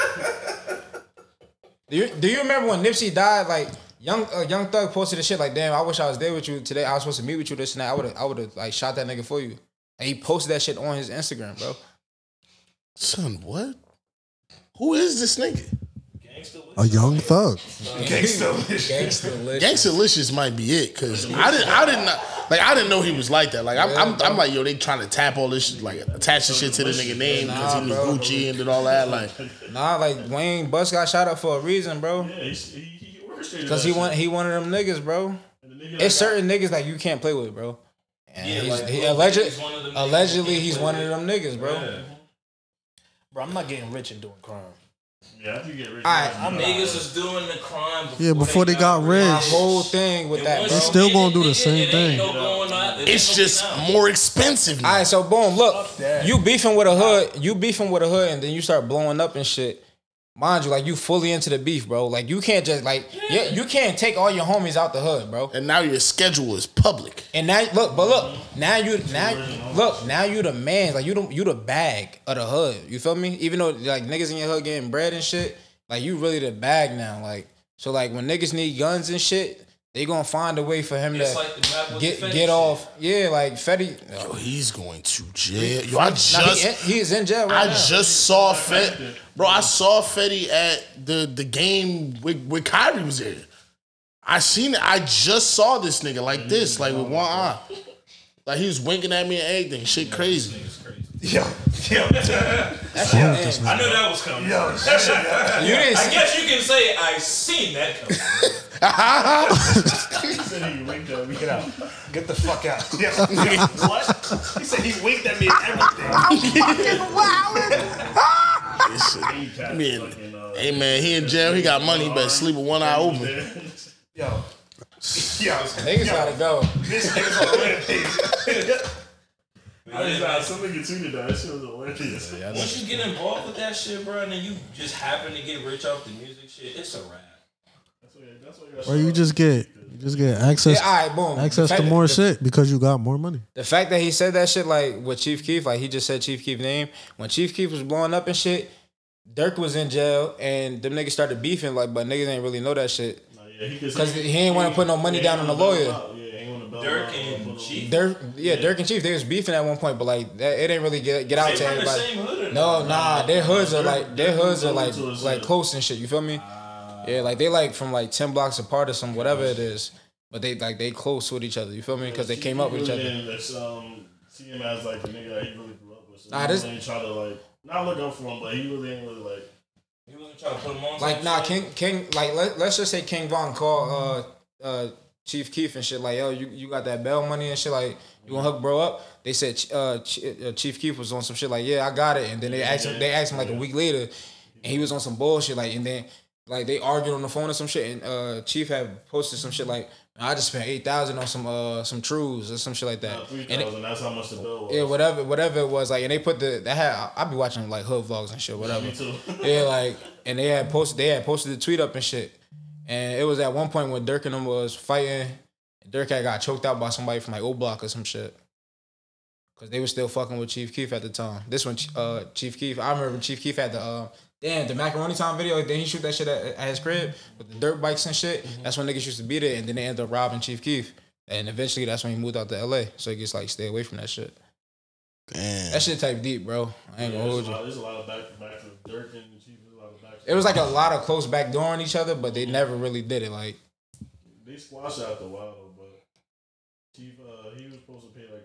Do you remember when Nipsey died? Like Young Thug posted the shit like, damn, I wish I was there with you today. I was supposed to meet with you this and that. I would have like shot that nigga for you. And he posted that shit on his Instagram, bro. Son, what? Who is this nigga? A Young Thug. Gangsta-licious might be it, cause I didn't know he was like that. Like I'm like, yo, they trying to tap all this shit, like attach the shit to the nigga name because he was Gucci and did all that. Like, Nah, like Wayne Bus got shot up for a reason, bro. Yeah, he orchestrated Cause that he shit. one of them niggas, bro. And the nigga It's that certain niggas like you can't play with, bro. And Yeah, like, he Lil alleged, Baby's one of them niggas allegedly you he's can't one play of them niggas, bro. Yeah. Bro, I'm not getting rich and doing crime. Yeah, after you get rich. Alright, Niggas is doing the crime before, Yeah, before they got rich. My whole thing with that, once bro. They still you gonna get do the it, same it ain't thing. no going on. It it's ain't just no now. more expensive now. All right, so boom, look, you beefing with a hood, and then you start blowing up and shit. Mind you, like you fully into the beef, bro. Like you can't just like you can't take all your homies out the hood, bro. And now your schedule is public. And now now you the man, like you the bag of the hood. You feel me? Even though like niggas in your hood getting bread and shit, like you really the bag now. Like so, like when niggas need guns and shit, they gonna find a way for him It's to like the rap with the Fetty get shit. off. Yeah, like Fetty. Yo, he's going to jail. Yo, I he is in jail right I now. just saw Fetty. Bro, I saw Fetty at the game with Kyrie was there. I seen it. I just saw this nigga like this, like with one eye. Like he was winking at me and everything. Shit crazy. Yo. I knew that was coming. You didn't I see, guess you can say I seen that coming. He said he winked at me. Get out. Get the fuck out. Yeah. What? He said he winked at me and everything. Man, hey man, he in jail. He got money. He better sleep with one eye open. Yo. niggas gotta go. This nigga's on the rampage. Some nigga tweeted that. That shit was hilarious. Once you get involved with that shit, bro, and then you just happen to get rich off the music shit, it's a wrap. That's what Or you just get access Yeah, all right, boom. access to more shit because you got more money. The fact that he said that shit like with Chief Keef, like he just said Chief Keef's name. When Chief Keef was blowing up and shit, Dirk was in jail and them niggas started beefing, like, but niggas ain't really know that shit. Because he ain't want to put no money down on the lawyer. Dirk and Chief. Dirk and Chief, they was beefing at one point, but like that, it ain't really get out They to from the everybody. same hood or No, not? nah, their hoods are like close and shit. You feel me? Yeah, like they like from like 10 blocks apart or some whatever it is, but they close with each other. You feel me? Because they came up with each other. See him as like the nigga that he really grew up with. So Nah, he this- really ain't try to like not look up for him, but he really ain't really like. He wasn't trying to put him on. Like some nah, shit. King like let's just say King Von called Chief Keef and shit like, yo, you got that bail money and shit, like you gonna hook bro up? They said Chief Keef was on some shit like, yeah, I got it, and then they asked him like a week later, and he was on some bullshit like, and then like they argued on the phone or some shit, and Chief had posted some shit like, I just spent $8,000 on some trues or some shit like that. $3,000. That's how much the bill was. Yeah, whatever it was, like, and they put I be watching like hood vlogs and shit, whatever. Me too. Yeah, like, and they had posted the tweet up and shit, and it was at one point when Dirk and them was fighting. Dirk had got choked out by somebody from like O Block or some shit. Cause they were still fucking with Chief Keef at the time. This one, Chief Keef. I remember Chief Keef had the Macaroni Time video. Then he shoot that shit at his crib with the dirt bikes and shit. Mm-hmm. That's when niggas used to be there, and then they ended up robbing Chief Keef. And eventually, that's when he moved out to LA. So he gets like stay away from that shit. Damn. That shit type deep, bro. I ain't gonna hold you. There's a lot of back to Dirk and Chief. There's a lot of back. It was like a lot of close backdooring each other, but they never really did it. Like they squashed after a while though, but Chief he was supposed to pay like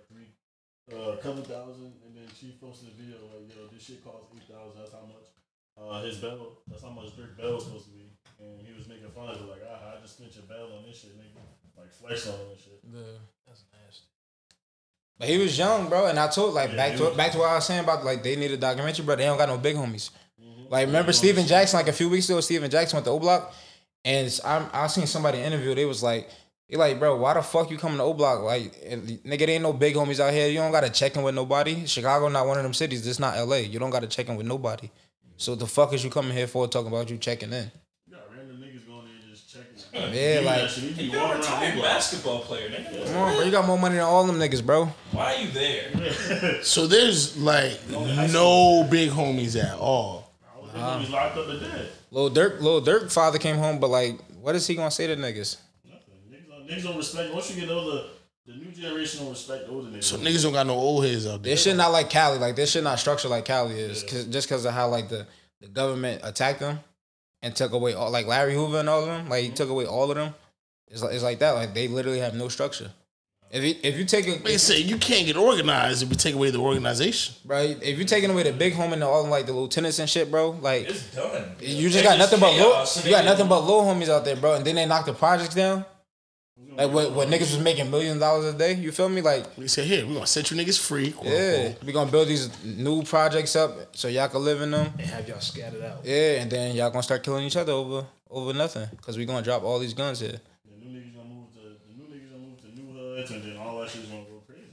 a couple thousand, and then Chief posted a video like, yo, this shit costs $8,000. That's how much his bail. That's how much Dirk bail was supposed to be, and he was making fun of it like, I just spent your bail on this shit, nigga. Like flex on him and shit. Yeah. That's nasty. But he was young, bro, and I told back to what I was saying about like they need a documentary, bro. They don't got no big homies. Mm-hmm. Like remember Steven Jackson? Like a few weeks ago, Steven Jackson went to O Block, and I seen somebody interview. They was like. He like, bro, why the fuck you coming to O Block? Like, nigga, there ain't no big homies out here. You don't gotta check in with nobody. Chicago not one of them cities. This not LA. You don't gotta check in with nobody. So what the fuck is you coming here for talking about you checking in? You got random niggas going there just checking. Yeah, like you're a retired basketball player, nigga. Come on, bro. You got more money than all them niggas, bro. Why are you there? So there's like no big homies at all. He's locked up and dead. Lil Durk father came home, but like, what is he gonna say to niggas? Niggas don't respect. Once you get older, the new generation don't respect older niggas. So niggas don't got no old heads out there. This shit not like Cali. Like this shit not structured like Cali is. Just because of how like the government attacked them and took away all like Larry Hoover and all of them. Like he took away all of them. It's like that. Like they literally have no structure. If you take they say you can't get organized if we take away the organization, bro. If you taking away the big home and all like the lieutenants and shit, bro, like it's done. You just got nothing but little homies out there, bro. And then they knock the projects down. Like what niggas was making $millions a day, you feel me? Like we said, here we gonna set you niggas free. Quote, we gonna build these new projects up so y'all can live in them and have y'all scattered out. Yeah, and then y'all gonna start killing each other over nothing because we gonna drop all these guns here. The new niggas gonna move to new hoods, and then all that shit's gonna go crazy.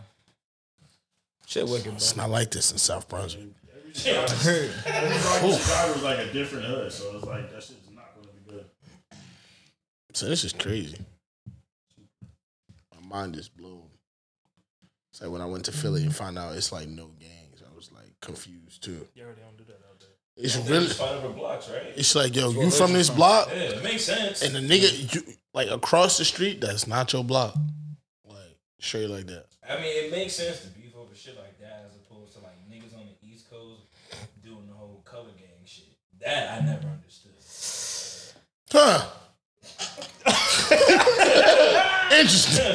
Shit wicked, bro. It's not like this in South Brunswick. Every Chicago was like a different hood, so it's like that shit's not gonna be good. So this is crazy. My mind is blown. It's like when I went to Philly and found out it's like no gangs. I was like confused too. You already don't do that out there. It's really fight over blocks, right? It's like, yo, you from this block? Yeah, it makes sense. And the nigga, you, like across the street, that's not your block. Like straight like that. I mean, it makes sense to beef over shit like that as opposed to like niggas on the East Coast doing the whole color gang shit. That I never understood. Huh. Interesting.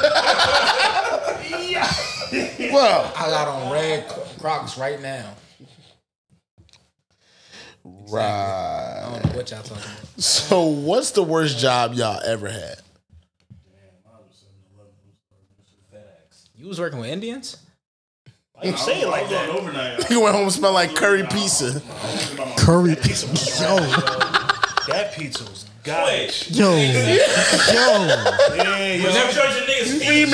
Well, I got on red Crocs right now. Right. I don't know what y'all talking about. So, what's the worst job y'all ever had? You was working with Indians? You say it like that. Overnight. You went home and smelled like curry pizza. Curry. Yo. That pizza was garbage. Yo. Yo. Yeah, yo. Never charging niggas fees.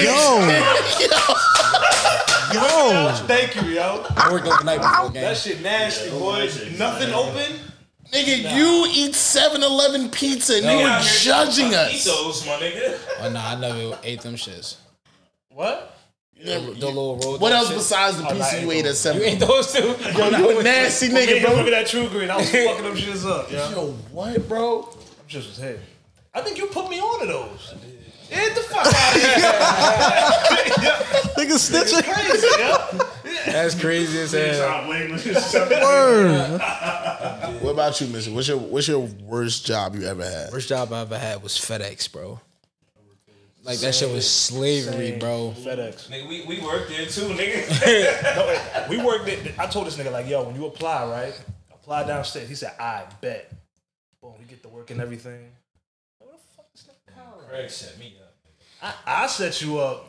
Yo. Thank you, yo. I worked overnight before game. That shit nasty, boy. Nothing open. Nigga, you eat 7-Eleven pizza and you were judging Eat us. those, my nigga. Oh, nah, I never ate them shits. What? The little roll. What else shit. besides the pizza you ate at 7? You ate those too? Yo, you a nasty nigga, Look bro. at that True Green. I was fucking them shits up, yo. Yo, what, bro? Them shits was heavy. I think you put me on to those. Get the fuck out of here. Nigga snitching. Crazy, yo. That's crazy as hell. Word. What about you, Missy? What's your worst job you ever had? Worst job I ever had was FedEx, bro. Like that shit was slavery, bro. FedEx. Nigga, we worked there too, nigga. No, we worked it. I told this nigga, like, yo, when you apply, right? Apply downstairs. He said, I bet. Boom, we get to work and everything. What the fuck is that car? Craig set me up. I set you up. Nigga,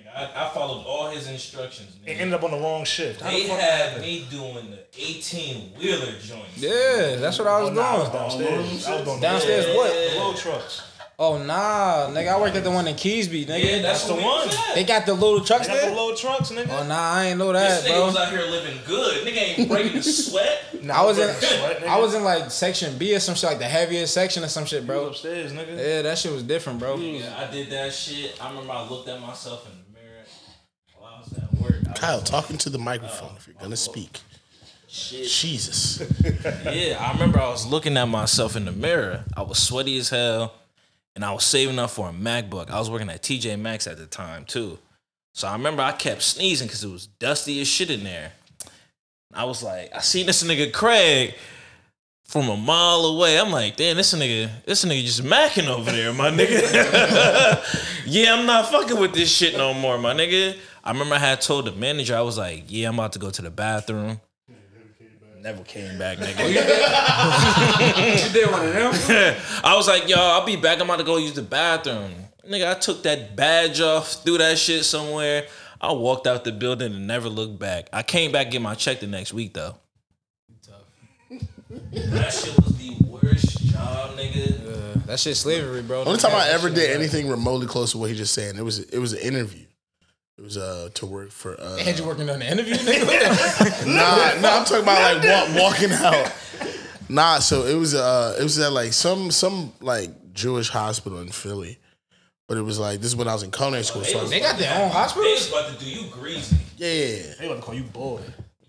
I followed all his instructions, nigga. It ended up on the wrong shift. They had me doing the 18-wheeler joints. Yeah, that's what I was doing. Downstairs. I was doing Downstairs what? the little trucks. Oh, nah, nigga. I worked at the one in Keysby, nigga. Yeah, that's the what one. we was at. They got the little trucks I got the there? little trucks, nigga. Oh, nah, I ain't know that, This nigga bro. was out here living good. Nigga ain't breaking the sweat. I was in like section B or some shit, like the heaviest section or some shit, Bro, bro. upstairs, nigga. Yeah, that shit was different, bro. Yeah, I did that shit. I remember I looked at myself in the mirror while I was at work. Kyle, talking to the microphone if you're gonna speak. Shit. Jesus. Yeah, I remember I was looking at myself in the mirror. I was sweaty as hell, and I was saving up for a MacBook. I was working at TJ Maxx at the time too, so I remember I kept sneezing because it was dusty as shit in there. I was like, I seen this nigga Craig from a mile away. I'm like, damn, this nigga just macking over there, my nigga. Yeah, I'm not fucking with this shit no more, my nigga. I remember I had told the manager, I was like, yeah, I'm about to go to the bathroom. Never came back, nigga. You did one of them? I was like, yo, I'll be back. I'm about to go use the bathroom. Nigga, I took that badge off, threw that shit somewhere. I walked out the building and never looked back. I came back and get my check the next week, though. That shit was the worst job, nigga. That shit slavery, bro. Only time I ever did anything remotely close to what he just saying, it was an interview. It was to work for. Had you working on the interview, nigga? Nah, I'm talking about like walking out. Nah, so it was at like some like Jewish hospital in Philly, but it was like this is when I was in culinary school. So They got their own They hospitals? was about to do you greasy. yeah, They about to call you boy.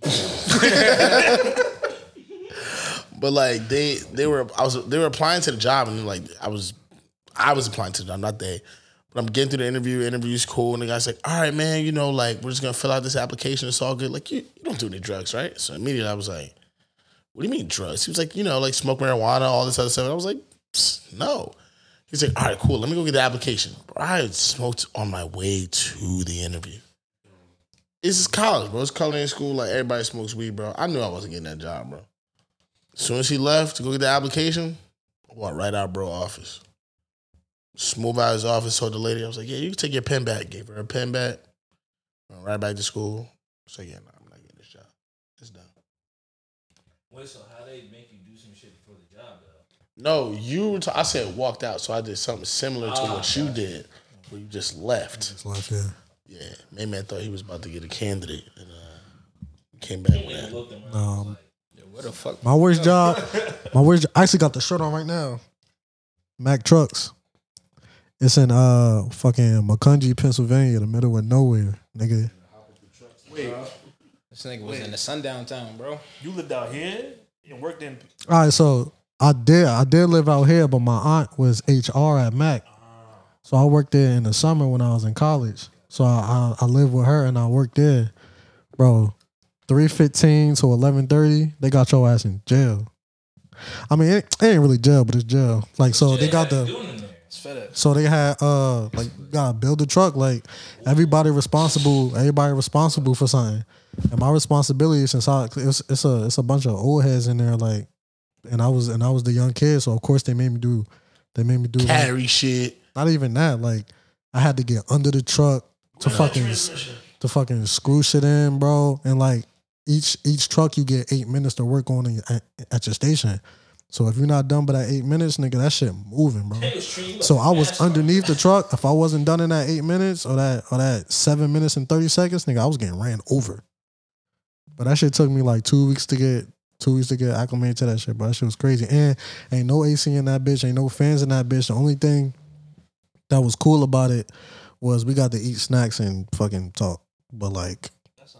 but like they were applying to the job and like I was applying to the job, not they. But I'm getting through the interview's cool, and the guy's like, all right, man, you know, like, we're just gonna fill out this application, it's all good. Like, you don't do any drugs, right? So immediately I was like, what do you mean drugs? He was like, you know, like smoke marijuana, all this other stuff. And I was like, no. He's like, all right, cool, let me go get the application. Bro, I had smoked on my way to the interview. This is college, bro. It's culinary school, like everybody smokes weed, bro. I knew I wasn't getting that job, bro. As soon as he left to go get the application, I walked right out of bro office. Smooth out his office, told the lady, I was like, yeah, you can take your pen back. Gave her a pen back. Went right back to school. So yeah, no, I'm not getting this job. It's done. Wait, so how they make you do some shit before the job, though? No, you were I said walked out, so I did something similar to what you did, where you just left. It's life, yeah. Yeah, main man thought he was about to get a candidate, and came back with that. Looked around. What the fuck? My worst job, I actually got the shirt on right now. Mack Trucks. It's in fucking Macungie, Pennsylvania, the middle of nowhere, nigga. This nigga was in the sundown town, bro. You lived out here and worked in. All right, so I did live out here, but my aunt was HR at Mac. So I worked there in the summer when I was in college. So I lived with her and I worked there. Bro, 3:15 to 11:30, they got your ass in jail. I mean, it ain't really jail, but it's jail. Like, so they got the... It's FedEx. So they had like gotta build a truck. Like everybody responsible for something. And my responsibility since it's a bunch of old heads in there. Like, and I was the young kid. So of course they made me do Carry shit. Not even that. Like I had to get under the truck to fucking screw shit in, bro. And like each truck you get 8 minutes to work on at your station. So if you're not done by that 8 minutes, nigga, that shit moving, bro. So I was underneath the truck. If I wasn't done in that 8 minutes or that 7 minutes and 30 seconds, nigga, I was getting ran over. But that shit took me like 2 weeks to get acclimated to that shit, bro. That shit was crazy. And ain't no AC in that bitch, ain't no fans in that bitch. The only thing that was cool about it was we got to eat snacks and fucking talk. But like,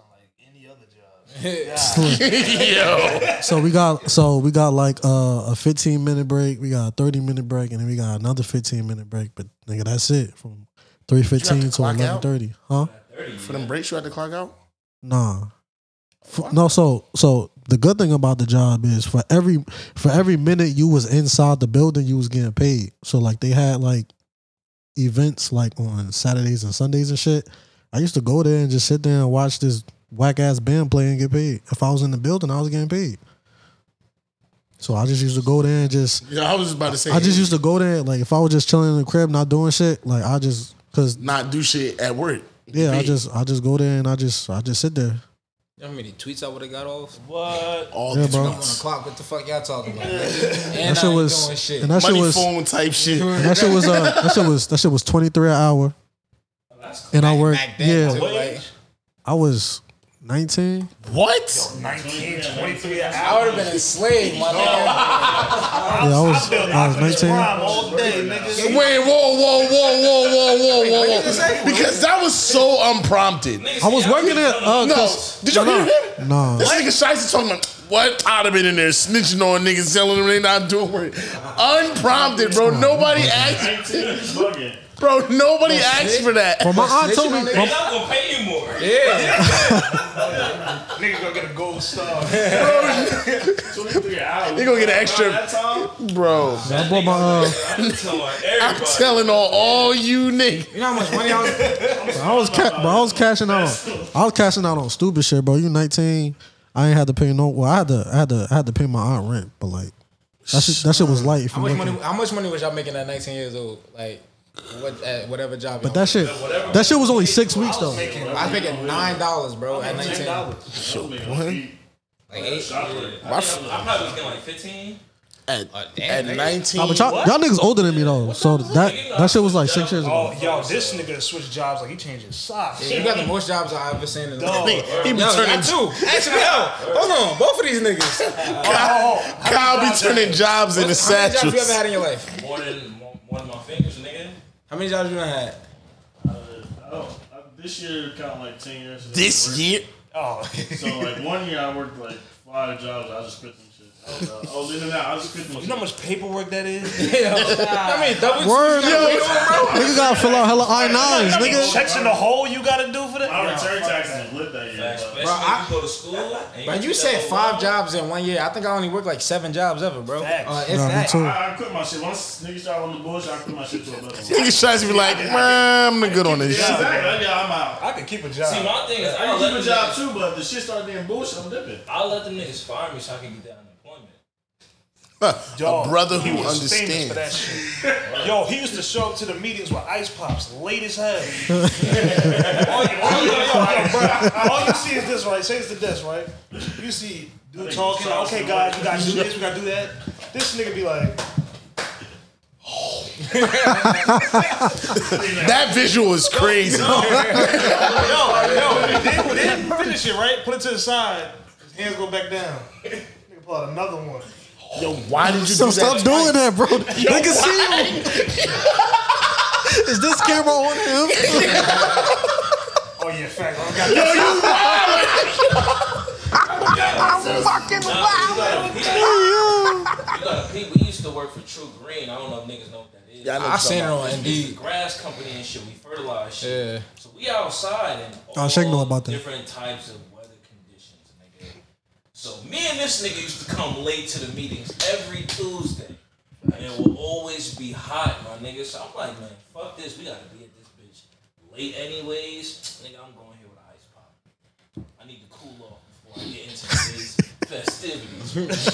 So we got like a 15-minute break, we got a 30-minute break, and then we got another 15-minute break. But nigga, that's it from 3:15 to 11:30. Huh? For them breaks, you had to clock out? Nah. No, so the good thing about the job is for every minute you was inside the building, you was getting paid. So like they had like events like on Saturdays and Sundays and shit. I used to go there and just sit there and watch this whack ass band play and get paid. If I was in the building, I was getting paid. So I just used to go there and just. Yeah, I was just about to say. I just used to go there, like if I was just chilling in the crib, not doing shit, like I just cause not do shit at work. Yeah, I just go there and I just sit there. You know how many tweets I would have got off? What? All Yeah, these bro. I'm on the clock. What the fuck y'all talking about? And That shit was doing shit. and that shit money was phone type shit. that shit was 23 an hour. And I worked Back then, too, yeah. like, I was 19. What? 19, 23 an I hour. would have been a slave, my nigga. Yeah, I was 19. All day, nigga. Wait, whoa. Because that was so unprompted. I was working at No. Did you hear him? No. This nigga Shiesty talking about what? I'd have been in there snitching on niggas, telling them they not doing work. Unprompted, bro. Nobody asked. It's bugging. Bro, nobody asked for that. Well, my aunt told me. They not gonna pay you more. Yeah. Nigga gonna get a gold star. 23 hours. They gonna get an extra, That time? bro. I bought my I'm telling I'm everybody. telling all you niggas. You know how much money I was? I was cashing out. I was cashing out on stupid shit, bro. You 19. I ain't had to pay no. Well, I had to pay my aunt rent, but like that shit was light. If How you much look money? How much money was y'all making at 19 years old? Like, what at whatever job? But that shit was only 6 weeks though. I was making $9, bro, at 19. Like 8. I probably was getting like 15. At nigga. 19. Nah, but y'all niggas older than me though, so that shit was like 6 years Oh, ago. yo, this nigga switched jobs like he changed his socks. You got the most jobs I've ever seen in the Dog. He be Yo, turning. got two. Actually, hold on. Both of these niggas. Kyle be turning jobs into How many jobs you ever satchels. had in your life? More than my fingers, nigga. How many jobs you done had? This year count like 10 years. ago. This year? Oh, So like 1 year I worked like 5 jobs. I just quit them shit. I just quit them you shit. know how much paperwork that is? I mean, double. Word, nigga gotta fill out hella I-9s, nigga. Checks in the hole you gotta do for that? My return taxes lit that year. Especially But when you go to school. But you said 5 jobs in 1 year. I think I only worked like 7 jobs ever, bro. Facts. If Nah, me that. too. I quit my shit. Once niggas started on the bullshit, I quit my shit to a better one. Nigga Shiesty be like, man, I'm good on this shit. Exactly. Yeah, I'm out. I could keep a job. See, my thing is, I can keep a job too, but if the shit started being bullshit, I'm dipping. I'll let them niggas fire me so I can get that unemployment. A brother he who was famous for that understands. shit. Yo, he used to show up to the meetings with ice pops, late as hell. all you see is this, right? Say it's the desk, right? You see dude talking, okay, guys, we gotta do this, we gotta do that. This nigga be like, That visual is crazy. yo, then finish it, right? Put it to the side. His hands go back down. Nigga pull out another one. Yo, why did you So do stop that? doing that, bro. Nigga see you. Is this camera on him? Oh yeah, fact. I You gotta peep. We used to work for True Green. I don't know if niggas know what that is. Yeah, I know I seen it on It's Indeed. a grass company and shit. We fertilize shit. Yeah. So we outside and all Shake know about that. different types of weather conditions, nigga. So me and this nigga used to come late to the meetings every Tuesday. And it will always be hot, my nigga. So I'm like, man, fuck this. We gotta be at this bitch late anyways. Nigga, I'm going here with an ice pop. I need to cool off before I get into today's festivities.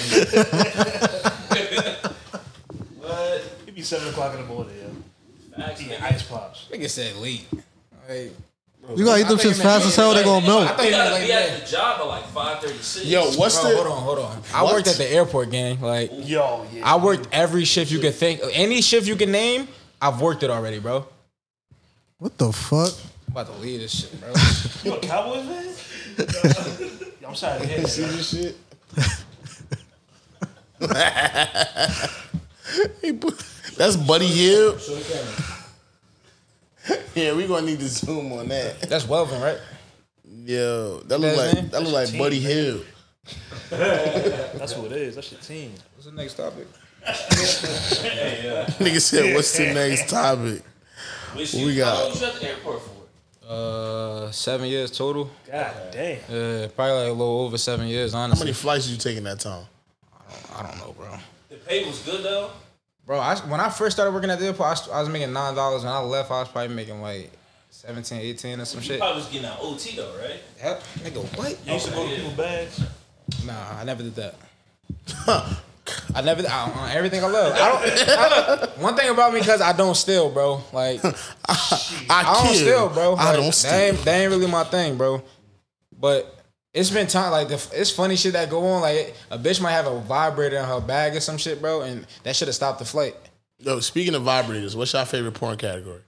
What? It be 7 o'clock in the morning, yo. Facts, Eating nigga. ice pops. Nigga said late. Like, You gotta eat them shits fast as hell. They gonna I melt. thought We you meant gotta like be at that. the job at like 5:36. Yo, what's Bro, the? hold on. I What? worked at the airport, gang. Like, Yo, yeah. I worked every shift you could think. Any shift you can name, I've worked it already, bro. What the fuck? I'm about to leave this shit, bro. You a Cowboys fan? Yo, I'm sorry to hear that. See this shit? That's Buddy Hill. Yeah, we gonna need to zoom on that. That's Welvin, right? Yo, that That's look him? like Buddy Hill. That's who it is. That's your team. What's the next topic? Nigga said, "What's the next topic?" What we got? How long was you at the airport for? 7 years total. God damn. Probably like a little over 7 years, How honestly. many flights did you take in that time? I don't know, bro. The pay was good though. Bro, when I first started working at the airport, I was making $9. When I left, I was probably making like 17, 18 or some shit. Probably was getting out OT though, right? Yep. Nigga, what? You used to go to people's bags? Nah, I never did that. On everything I love. One thing about me, cause I don't steal, bro. Like I don't steal, bro. Like, I don't steal. That ain't really my thing, bro. But it's been time. Like it's funny shit that go on. Like a bitch might have a vibrator in her bag or some shit, bro, and that should have stopped the flight. Yo, speaking of vibrators, what's your favorite porn category?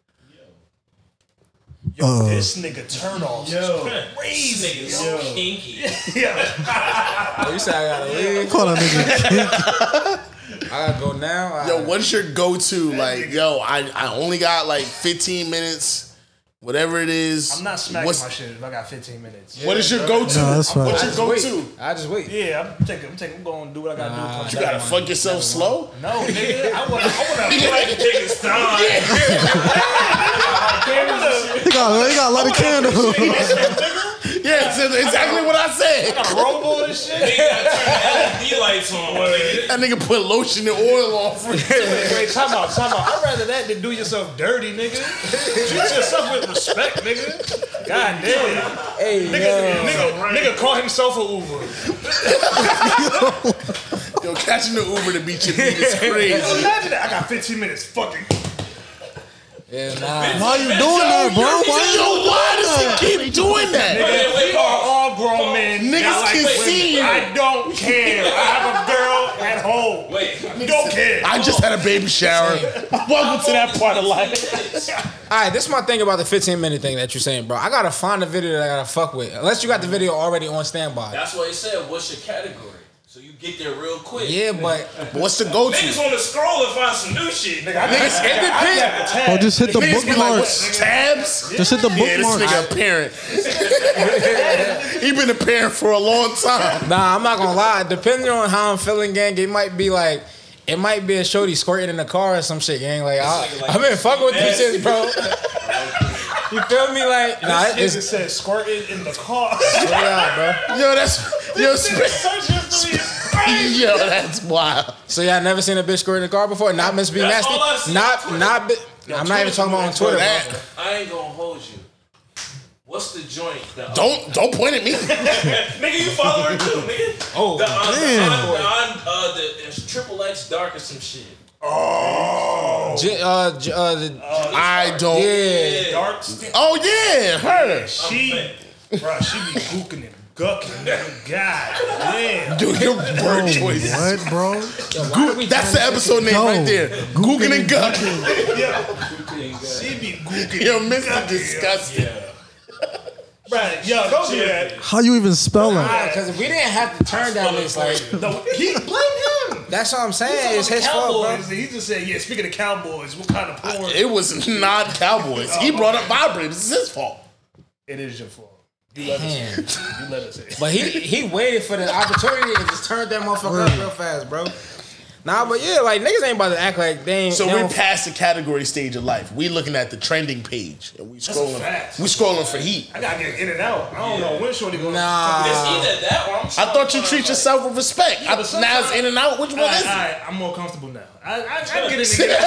Yo, this nigga turn offs. Yo, Crazy. Nigga so kinky. Oh, you said I gotta leave. Call that nigga. I gotta go now. Yo, what's your go-to? Like, yo, I only got like 15 minutes. Whatever it is. I'm not smacking my shit if I got 15 minutes. What is your go-to? No, that's fine. What's your go-to? I just wait. Yeah, I'm going to do what I got to do. You gotta fuck yourself slow? No, nigga. I want to like take his time. He got a lot of candles. Yeah, that's exactly what I said. Got a robo and shit. Nigga gotta turn LED lights on. That nigga put lotion and oil on for you. Wait, time out. I'd rather that than do yourself dirty, nigga. Treat yourself with respect, nigga. God damn. Hey, Nigga call himself an Uber. Yo, catching the Uber to beat your beat is crazy. Imagine that. I got 15 minutes. Fucking. Yeah, nah. Why you doing that, bro? Why does he keep doing that? We are all grown men. Niggas can see you. I don't care. I have a girl at home. Wait, Don't care. I just had a baby shower. Welcome to that part of life. All right, this is my thing about the 15-minute thing that you're saying, bro. I gotta find a video that I gotta fuck with. Unless you got the video already on standby. that's what he said. What's your category? So you get there real quick. Yeah, but What's the go-to? Niggas want to scroll and find some new shit. Niggas, it depends. Or just hit the Niggas be like, bookmarks. what, tabs? Just hit the Yeah, this bookmarks. nigga a parent. He been a parent for a long time. nah, I'm not gonna lie. Depending on how I'm feeling, gang, it might be like. It might be a shorty squirting in the car or some shit, gang. Like, I've been fucking with these shits, bro. You feel me? Like, nah, It says squirting in the car. yeah, bro. Yo, that's that's wild. So y'all never seen a bitch squirt in the car before? Not Miss B That's Nasty. all I've seen Not. I'm not even talking about on Twitter, bro. I ain't gonna hold you. What's the joint? Don't point at me. Nigga, you follow her too, nigga. Oh, the Oh. Triple X Dark or some shit. I don't. Yeah. Dark. Oh yeah, her. She be gooking and gucking. God damn. Dude, your word choice. What, bro? That's the episode name right there. Gookin' and Guckin'. She be gooking. Yo, Mr. Disgusting. Right, yo, don't do that. How you even spell that? Because we didn't have to turn down this. Like, No, blame him. that's what I'm saying. It's his fault, bro. Cowboys. He just said, yeah, speaking of Cowboys, what kind of porn? It was not Cowboys. He brought up vibrators. It's his fault. It is your fault. You let us say it. But he waited for the opportunity and just turned that motherfucker up real fast, bro. Nah, but yeah, like niggas ain't about to act like they ain't. So they we're don't- past the category stage of life. We looking at the trending page and we scrolling. fact. We scrolling for heat. I gotta get in and out. I don't know when shorty gonna. Nah. It's either that or I'm I thought you treat yourself with respect. but sometimes- Now it's in and out. Which one is it? Alright, I'm more comfortable now. I get in and get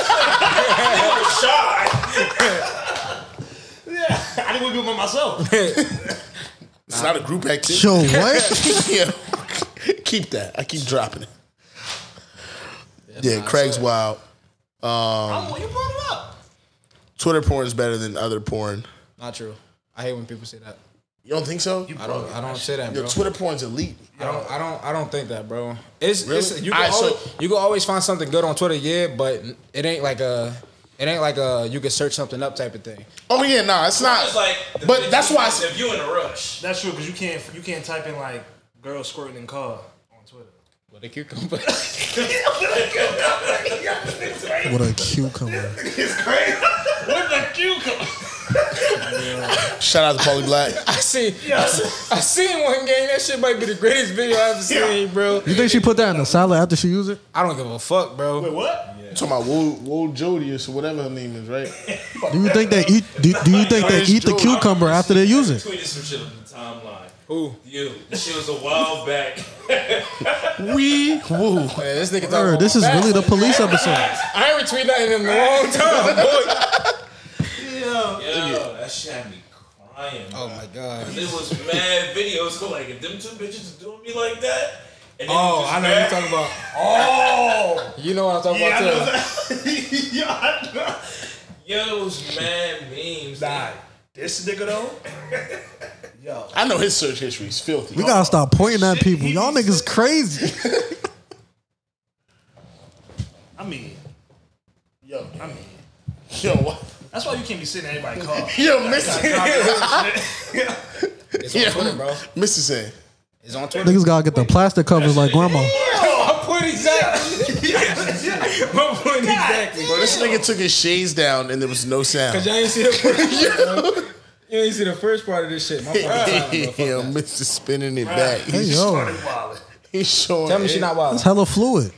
out. Yeah, I didn't want to do it by myself. It's not a group activity. Yo, what? Yeah. Keep that. I keep dropping it. Yeah, Craig's wild. You brought it up. Twitter porn is better than other porn. Not true. I hate when people say that. You don't think so? I don't say that, Yo, bro. Twitter porn's elite. I don't think that, bro. It's Really? you Alright, you can always find something good on Twitter, yeah, but it ain't like a you can search something up type of thing. Oh yeah, nah, it's not. It's like, But that's why. if you in a rush. That's true because you can't type in like girl squirting in car on Twitter. What a cucumber. What a cucumber. What the cucumber? Shout out to Paulie Black. I seen one game. That shit might be the greatest video I've ever seen, bro. You think she put that in the salad after she used it? I don't give a fuck, bro. Wait, what? I'm talking about Wool Jodius or whatever her name is, right? Do you think they eat? Do you think they eat the cucumber after they use it? Tweeted some shit on the timeline. Who? You. This shit was a while back. Woo. Man, this nigga talking Word, about this is my really the fast. police episode. I ain't retweeted nothing in a long time, boy. Yo, that shit had me crying. Oh my god. There was mad videos. So like, if them two bitches is doing me like that, Oh, I know what you're talking about. Oh, you know what I'm talking about too. I know. Yo's mad memes. Nah, this nigga though. Yo, I know his search history is filthy. We gotta stop pointing at people. Y'all niggas crazy. I mean, Yo, what? that's why you can't be sitting in anybody's car. Yo, Mr. It's on Twitter, bro. Mr. Say. It's on Twitter. Niggas gotta get the plastic covers like grandma. I'm putting exactly. I'm putting exactly. Bro, this nigga took his shades down and there was no sound. Cause y'all ain't see the first. You ain't see the first part of this shit. My fucking time, Yo, Mr. spinning it back. Hey yo, He's showing. Tell me she not wild. it's hella fluid.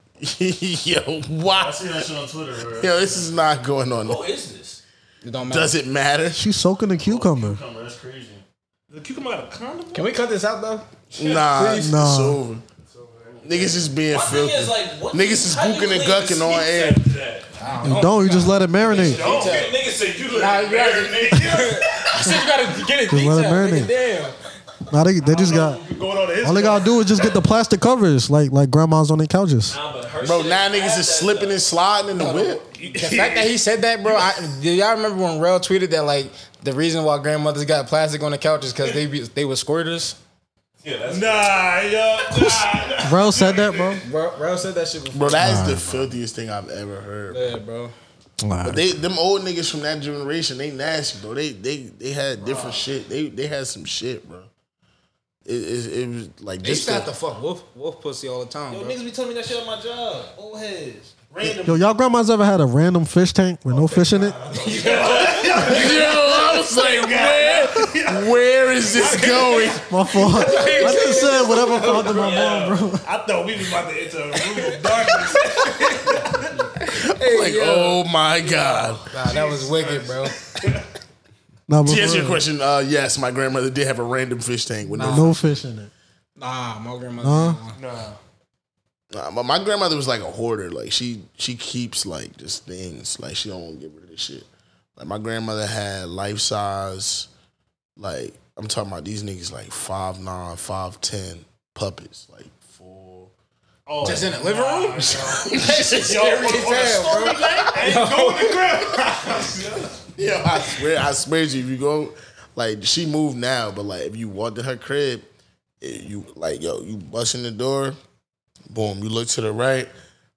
Yo, wow. I seen that shit on Twitter, bro. Yo, this is not going on. Who is this? It don't matter. Does it matter? She's soaking the cucumber. Come on, that's crazy. The cucumber got a condom? Can we cut this out though? Nah, it's Nah. over. Niggas is being My thing filthy. is like, what? Niggas is how you gooking and link gucking the on sneak air. to that? You don't. You just let it marinate. Niggas say you look Nah, you gotta, marinate. I said you gotta get it Just let it detailed. marinate. Nigga, damn. Nah, they just got. Going on his All they gotta do is just get the plastic covers, like grandmas on their couches. Nah, but her Bro, shit now had niggas is that slipping and sliding in the whip. The fact that he said that, bro. Do y'all remember when Rel tweeted that like the reason why grandmothers got plastic on the couch is because they were squirters? Nah, yo. Nah. Bro said that, bro. Rel said that shit before. Bro, that is the filthiest thing I've ever heard. Yeah, bro. But them old niggas from that generation, they nasty, bro. They had different shit. They had some shit, bro. It was like They used to have to fuck wolf pussy all the time, Yo, bro. niggas be telling me that shit on my job. Old heads. Random. Yo, y'all grandmas ever had a random fish tank with no fish in it? Yo, I was like, where is this going? My fault. I just said whatever thought to my mom, bro. I thought we was about to enter a room of darkness. Like, oh my god. Nah, that was wicked, bro. Nah, but To for answer your real, question, yes, my grandmother did have a random fish tank with no. no fish in it. Nah, my grandmother. But my grandmother was like a hoarder. Like she keeps like just things. Like she don't get rid of this shit. Like my grandmother had life size. Like I'm talking about these niggas like 5'9", 5'10" puppets. Like full. Just in the living room? Yo, Scary as hell, bro. Yeah, I swear to you, if you go, like she moved now, but like if you walked in her crib, you like you bust in the door, boom, you look to the right,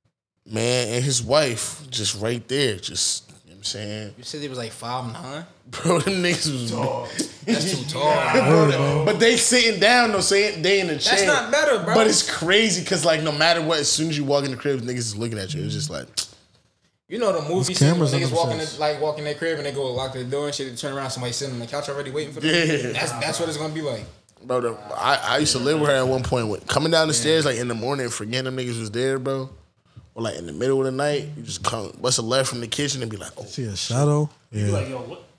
man and his wife just right there, just you know what I'm saying, You said he was like 5'9"? bro, them niggas was tall. That's too tall. But they sitting down though, saying they in the chair. That's not better, bro. But it's crazy because like no matter what, as soon as you walk in the crib, niggas is looking at you. It's just like. You know the movie There's scene when cameras in niggas them walk in their crib and they go lock their door and shit. They turn around, somebody sitting on the couch already waiting for them. Yeah. That's what it's gonna be like. Bro, I used to live with her at one point. Coming down the stairs like in the morning, forgetting them niggas was there, bro. Or like in the middle of the night, you just come bust a left from the kitchen and be like, oh. See a shadow? Yeah. like, yo, what?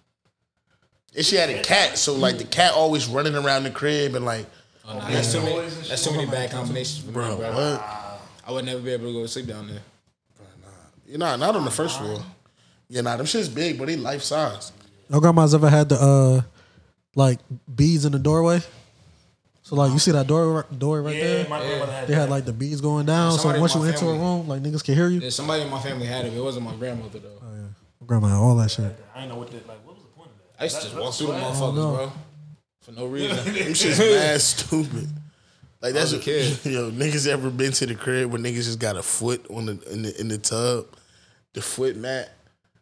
And she had a cat, so like the cat always running around the crib and like, That's too many bad combinations for bro, me, bro. what? I would never be able to go to sleep down there. You know, not on the first floor. Yeah, nah, them shit's big, but they life size. Your grandma's ever had the like beads in the doorway? So like you see that doorway right there? My grandmother had They had like the beads going down, so Somebody once in you my enter a family. room, like niggas can hear you. Yeah, somebody in my family had it. It wasn't my grandmother though. My grandma had all that shit. I didn't know what what was the point of that? I used to just walk through the motherfuckers, no. bro, for no reason. Them shit's mad stupid. Like that's I was a kid. Yo, niggas ever been to the crib where niggas just got a foot on in the tub, the foot mat.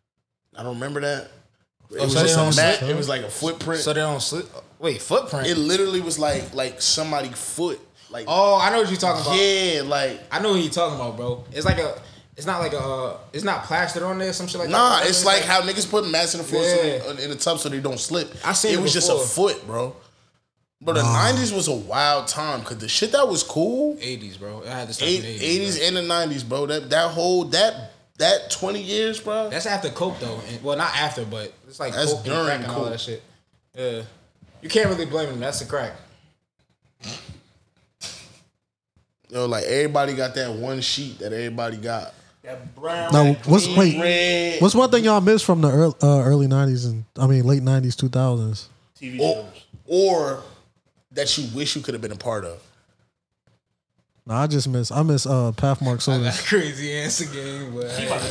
I don't remember that. It was so they just a don't mat. slip? It was like a footprint. So they don't slip. Wait, footprint. It literally was like somebody's foot. Like Oh, I know what you're talking about. yeah, like I know what you're talking about, bro. It's like a. It's not like a. It's not plastered on there. Some shit like nah. that. It's like how niggas put mats in the floor Yeah. so in the tub so they don't slip. I seen it it was just a before. foot, bro. But the '90s was a wild time because the shit that was cool. 80s, bro. I had to start in the 80s. 80s bro. and the 90s, bro. That whole that 20 years, bro. That's after coke though. Well, not after, but it's like That's coke and during crack and all coke. that shit. Yeah, you can't really blame them. That's the crack. Like everybody got that one sheet that everybody got. That brown. Now what's Red. what's one thing y'all missed from the early '90s and late '90s, 2000s? TV or, shows. or that you wish you could have been a part of. Nah, I miss Pathmark sodas. Crazy answer game, but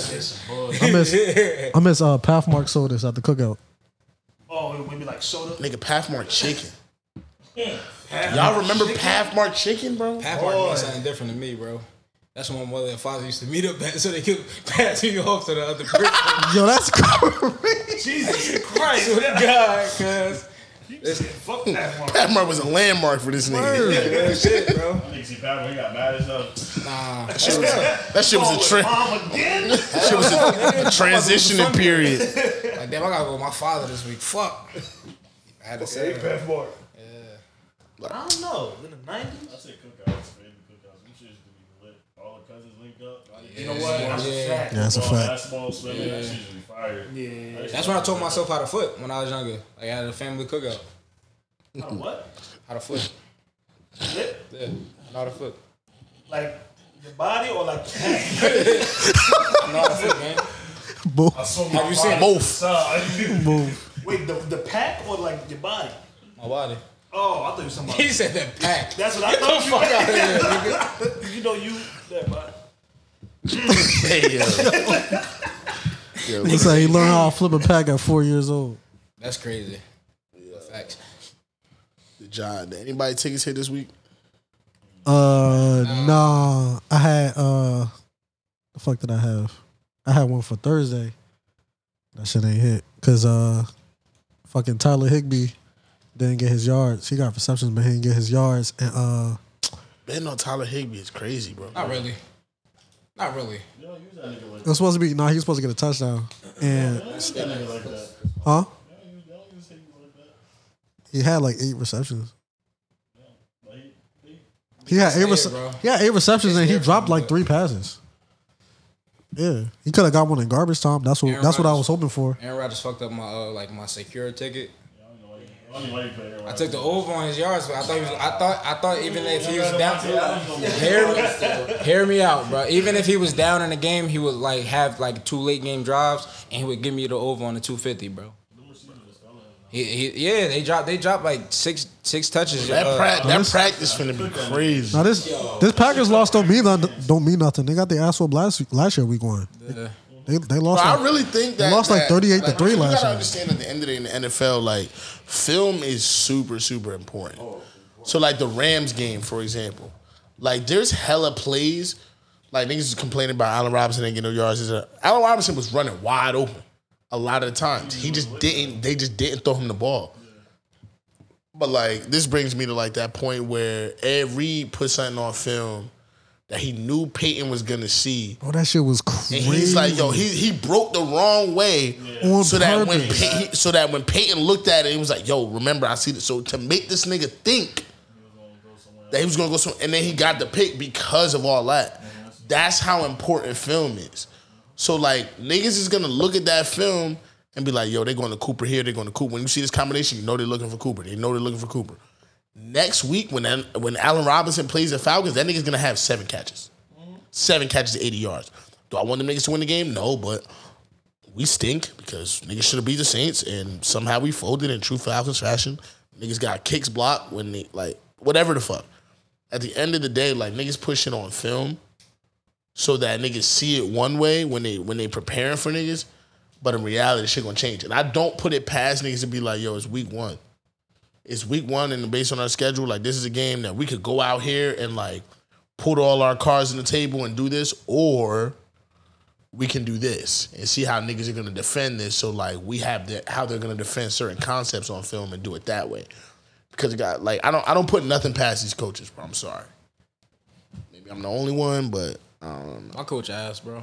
I miss Pathmark sodas at the cookout. Oh, maybe like soda. Nigga, Pathmark chicken. Y'all remember Pathmark chicken, bro? Pathmark means something different to me, bro. That's when my mother and father used to meet up at, so they could pass me off to the other person. Yo, that's crazy. Jesus Christ. God, cuz. Fuck Pathmark. Pathmark was a landmark for this nigga. Yeah, shit, bro. I think see Pat, he got mad as hell. Nah. That shit was a trend. Mom again? That shit was a transitioning period. Like, damn, I gotta go with my father this week. Fuck. I had to say that. Pathmark. I don't know. In the 90s? I say cookouts, baby, cookouts. We should just be lit. All the cousins linked up. You know what? That's a fact. Yeah, that's a Football, fact. basketball, swimming, that shit should be fire. Yeah. That's when I taught myself how to foot when I was younger. Like, I had a family cookout. What? How to foot. Flip? Yeah. I know how to foot. Like your body or like I know how to foot, man. Both. Have you seen it? Both. Both. Wait, the pack or like your body? My body. Oh, I thought you were talking He about. said that pack. That's what I thought. Fuck out of here, nigga. You know you that body. Hey, yo. He said he learned how to flip a pack at 4 years old. That's crazy. Facts. John, did anybody tickets hit this week? Nah. I had the fuck did I have? I had one for Thursday. That shit ain't hit. Cause fucking Tyler Higbee didn't get his yards. He got receptions, but he didn't get his yards. And Betting on Tyler Higbee is crazy, bro. Not really. Not really. You don't use that nigga like it was supposed to be he was supposed to get a touchdown. And that. Use that nigga like that. huh? You don't use him like that. He had like 8 receptions. Like, He had eight. It's bro. He had 8 receptions and he dropped like 3 passes. Yeah, he could have got one in garbage time. That's what Aaron I Rodgers. was hoping for. Aaron Rodgers fucked up my my secure ticket. I don't know why you play I took the over on his yards, but I thought even if he was down, hear me out, bro. Even if he was down in the game, he would like have like 2 late game drives, and he would give me the over on the 250, bro. They dropped like six touches. That practice finna be crazy. Now this Packers loss don't mean nothing. They got their ass whooped last year week 1. They lost. Bro, like, I really think that they lost like 38-3 last You year. gotta understand at the end of the day in the NFL, like film is super, super important. So like the Rams game, for example, like there's hella plays. Like niggas is complaining about Allen Robinson ain't getting no yards. Allen Robinson was running wide open a lot of the times. They just didn't throw him the ball. But like this brings me to like that point where Ed Reed put something on film that he knew Peyton was gonna see. Oh, that shit was crazy. And he's like, yo, he broke the wrong way On so that purpose. when Peyton looked at it, he was like, yo, remember I see this. So to make this nigga think that he was gonna go somewhere, and then he got the pick because of all that. That's how important film is. So like niggas is gonna look at that film and be like, yo, they're going to Cooper here, they're going to Cooper. When you see this combination, you know they're looking for Cooper. They know they're looking for Cooper. Next week, when Allen Robinson plays the Falcons, that nigga's gonna have 7 catches. 7 catches, 80 yards. Do I want them niggas to win the game? No, but we stink because niggas should have beat the Saints and somehow we folded in true Falcons fashion. Niggas got kicks blocked when they, like, whatever the fuck. At the end of the day, like, niggas push it on film so that niggas see it one way when they preparing for niggas, but in reality, shit gonna change. And I don't put it past niggas to be like, yo, it's week 1. It's week 1, and based on our schedule, like, this is a game that we could go out here and, like, put all our cards on the table and do this, or we can do this and see how niggas are going to defend this. So, like, we have how they're going to defend certain concepts on film and do it that way. Because, like, I don't put nothing past these coaches, bro. I'm sorry. Maybe I'm the only one, but I don't know. My coach ass, bro.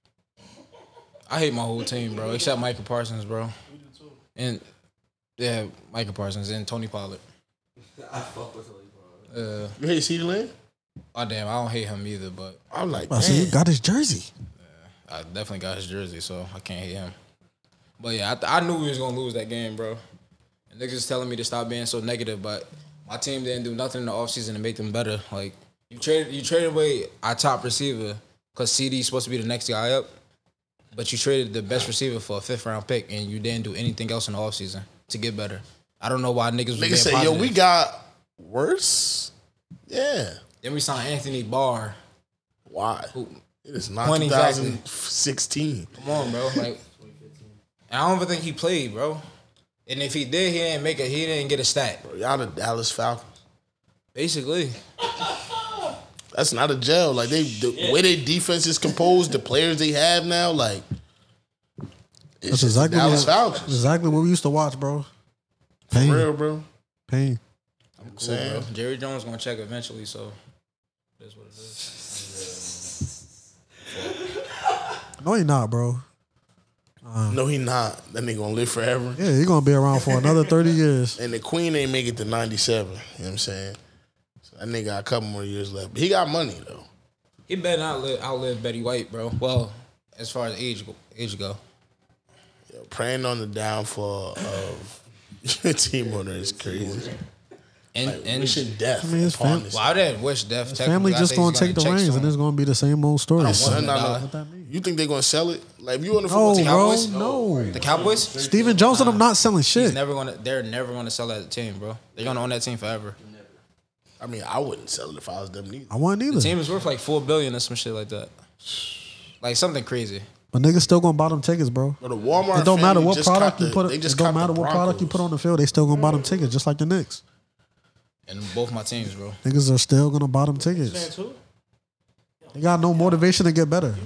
I hate my whole team, bro, except Michael Parsons, bro. And yeah, Michael Parsons and Tony Pollard. I fuck with Tony Pollard. You hate CeeDee Lamb? Oh damn, I don't hate him either, but I'm like, I see, he got his jersey. I definitely got his jersey, so I can't hate him. But yeah, I knew we was gonna lose that game, bro. And niggas is telling me to stop being so negative, but my team didn't do nothing in the offseason to make them better. Like you traded away our top receiver because CD's supposed to be the next guy up, but you traded the best receiver for a 5th round pick, and you didn't do anything else in the offseason to get better. I don't know why niggas was being say, positive. yo, we got worse. Yeah. Then we signed Anthony Barr. Why? It is not When exactly? 2016. Come on, bro. Like, and I don't even think he played, bro. And if he did, he didn't make it. He didn't get a stat. Bro, y'all the Dallas Falcons. Basically, That's not a gel. Like the way their defense is composed, the players they have now, like it's That's just exactly the Dallas what, Falcons. exactly what we used to watch, bro. For Pain. real, bro. Pain. I'm cool, saying. bro. Jerry Jones gonna check eventually, so that's what it is. No, he not, bro. No, he not. That nigga gonna live forever. Yeah, he gonna be around for another 30 years. And the Queen ain't make it to 97. You know what I'm saying? So that nigga got a couple more years left. But he got money though. He better not outlive Betty White, bro. Well, as far as age go. Yo, praying on the downfall of your team owner is crazy. And Wishing death. I mean, his upon fam- this well, I didn't wish death. His family just gonna take the reins, and it's gonna be the same old story. Son, want him to die. what that mean? You think they're gonna sell it? Like if you on the No, football team, bro, Cowboys? no. The Cowboys. Steven Jones and them not selling shit. They're never gonna sell that team, bro. They're gonna own that team forever. I mean, I wouldn't sell it if I was them neither. I want The either. team is worth like $4 billion or some shit like that. Like something crazy. But niggas still gonna buy them tickets, bro. But the Walmart It don't matter family what just product caught you the- put. they It just don't caught the matter what product you Broncos. put on the field. They still gonna buy them tickets, just like the Knicks. And both my teams, bro. Niggas are still gonna buy them tickets. They got no motivation to get better.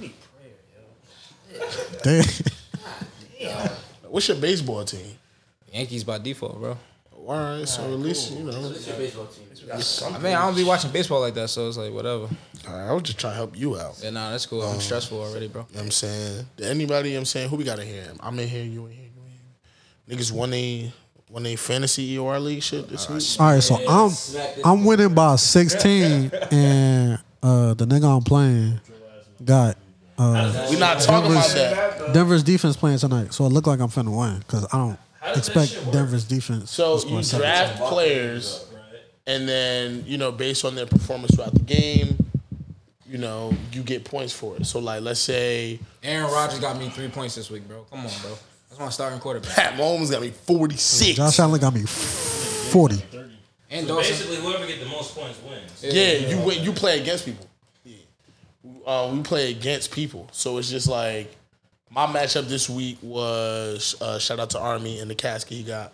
They, What's your baseball team? Yankees by default, bro. All right, so at least you know. I mean, I don't be watching baseball like that, so it's like whatever. All right, I was just trying to help you out. Yeah, nah, that's cool. I'm stressful already, bro. You know what I'm saying? Did anybody, you know what I'm saying, who we got in here? I'm in here, you in here, you in here. Niggas won a fantasy EOR league shit this week. all right, so I'm winning by 16, and the nigga I'm playing got We not talking about that. Denver's defense playing tonight, so it look like I'm finna win because I don't expect Denver's defense. So to score you 17. draft players, and then you know based on their performance throughout the game, you know you get points for it. So like let's say Aaron Rodgers got me 3 points this week, bro. Come on, bro. That's my starting quarterback. Pat Mahomes got me 46. Josh Allen got me 40. And So Dawson. basically, whoever get the most points wins. Yeah, you win. You play against people. We play against people, so it's just like my matchup this week was shout out to Army and the casket he got.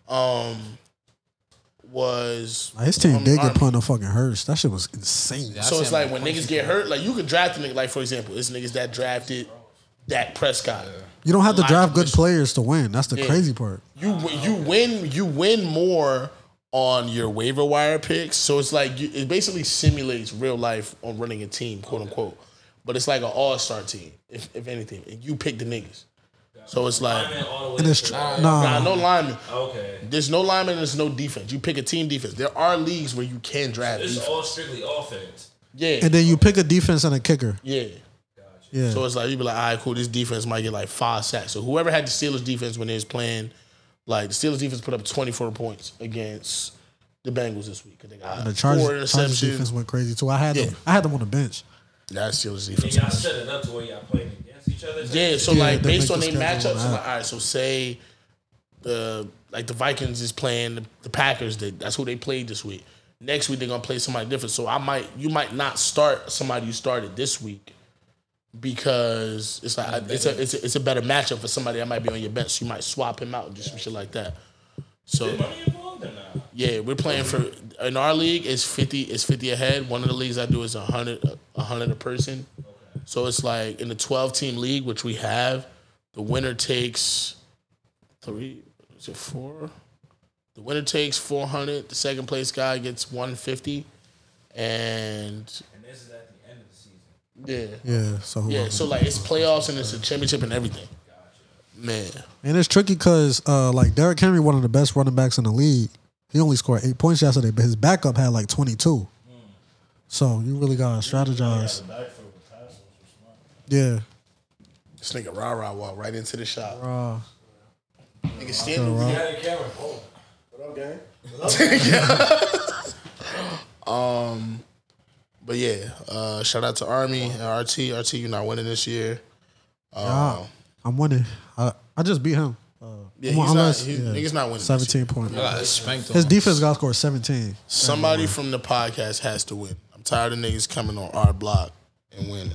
Was His team did Army. get put in a fucking hearse. That shit was insane. Yeah, I So it's said like my when points niggas get hurt, like you could draft a nigga. Like for example, it's niggas that drafted Dak Prescott. You don't have to Line draft good position. players to win. That's the Yeah. crazy part. You win more on your waiver wire picks. So it's like it basically simulates real life on running a team, quote unquote. But it's like an all-star team, if anything. And you pick the niggas. So it's like Lineman all the way And it's to- nah, no lineman. Okay. There's no lineman, there's no defense. You pick a team defense. There are leagues where you can draft This is defense. all strictly offense. Yeah. And then you pick a defense and a kicker. Yeah. Yeah. So it's like you be like, all right, cool. This defense might get like 5 sacks. So whoever had the Steelers defense when they was playing, like the Steelers defense put up 24 points against the Bengals this week because they got And the 4 Chargers defense interceptions. went crazy too. I had Yeah. them on the bench. That's Steelers And defense. y'all set it up to where y'all playing against each other. Yeah, so Yeah, like they based make on the their schedule matchups, on like, that. all right, so say the Vikings is playing the Packers. That's who they played this week. Next week they're gonna play somebody different. So you might not start somebody you started this week because it's like it's a better matchup for somebody that might be on your bench. So you might swap him out and do some shit like that. So Money involved or not? yeah, we're playing for in our league it's 50 ahead. One of the leagues I do is 100 a person. So it's like in the 12-team league, which we have, the winner takes 3. Is it 4? The winner takes 400. The second place guy gets 150, and And this is at the end of the season. Yeah. So so like it's playoffs and it's a championship and everything. Man, and it's tricky because like Derrick Henry, one of the best running backs in the league, he only scored 8 points yesterday, but his backup had like 22. So you really gotta strategize. Yeah. this nigga rah walked right into the shop. Raw. Nigga standing. But yeah, shout out to Army and RT. RT, you're not winning this year. I'm winning. I just beat him. Yeah, niggas not winning. 17 points. I got spanked on His him. defense got scored 17. Somebody from the podcast has to win. I'm Tired of niggas coming on our block and winning.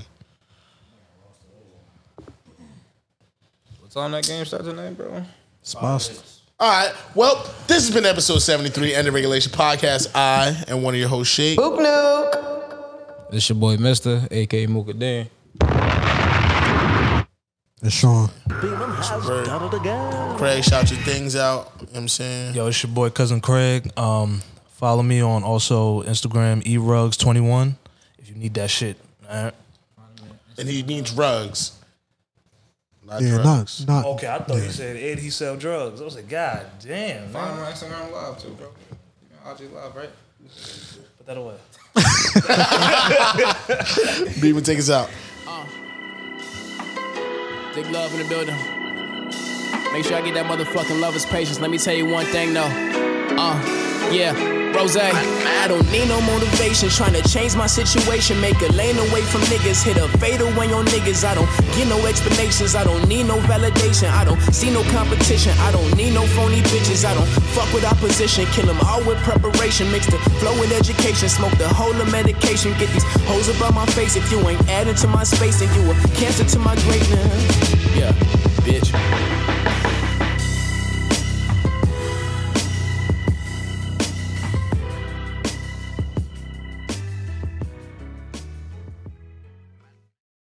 What time that game start tonight, bro? Sponsored. All right. Well, this has been episode 73, End of Regulation Podcast. I am one of your hosts, Shake. Boop Nuke. It's your boy, Mister, a.k.a. Mooka Dan. It's Sean. Craig, shout your things out. You know what I'm saying? Yo, it's your boy Cousin Craig. Follow me on also Instagram, erugs21, if you need that shit. All right. And he means rugs. Not Yeah, drugs. not. Okay, I thought you said Ed, he sell drugs. I was like, God damn, Find him man. on Instagram Live, too, bro. IG Live, right? Put that away. Beaver, take us out. Big love in the building. Make sure I get that motherfucking lover's patience. Let me tell you one thing though. Yeah, Rose. I don't need no motivation. Trying to change my situation. Make a lane away from niggas. Hit a fatal when your niggas. I don't get no explanations. I don't need no validation. I don't see no competition. I don't need no phony bitches. I don't fuck with opposition. Kill them all with preparation. Mix the flow with education. Smoke the whole of medication. Get these hoes up on my face. If you ain't adding to my space, then you a cancer to my greatness. Yeah.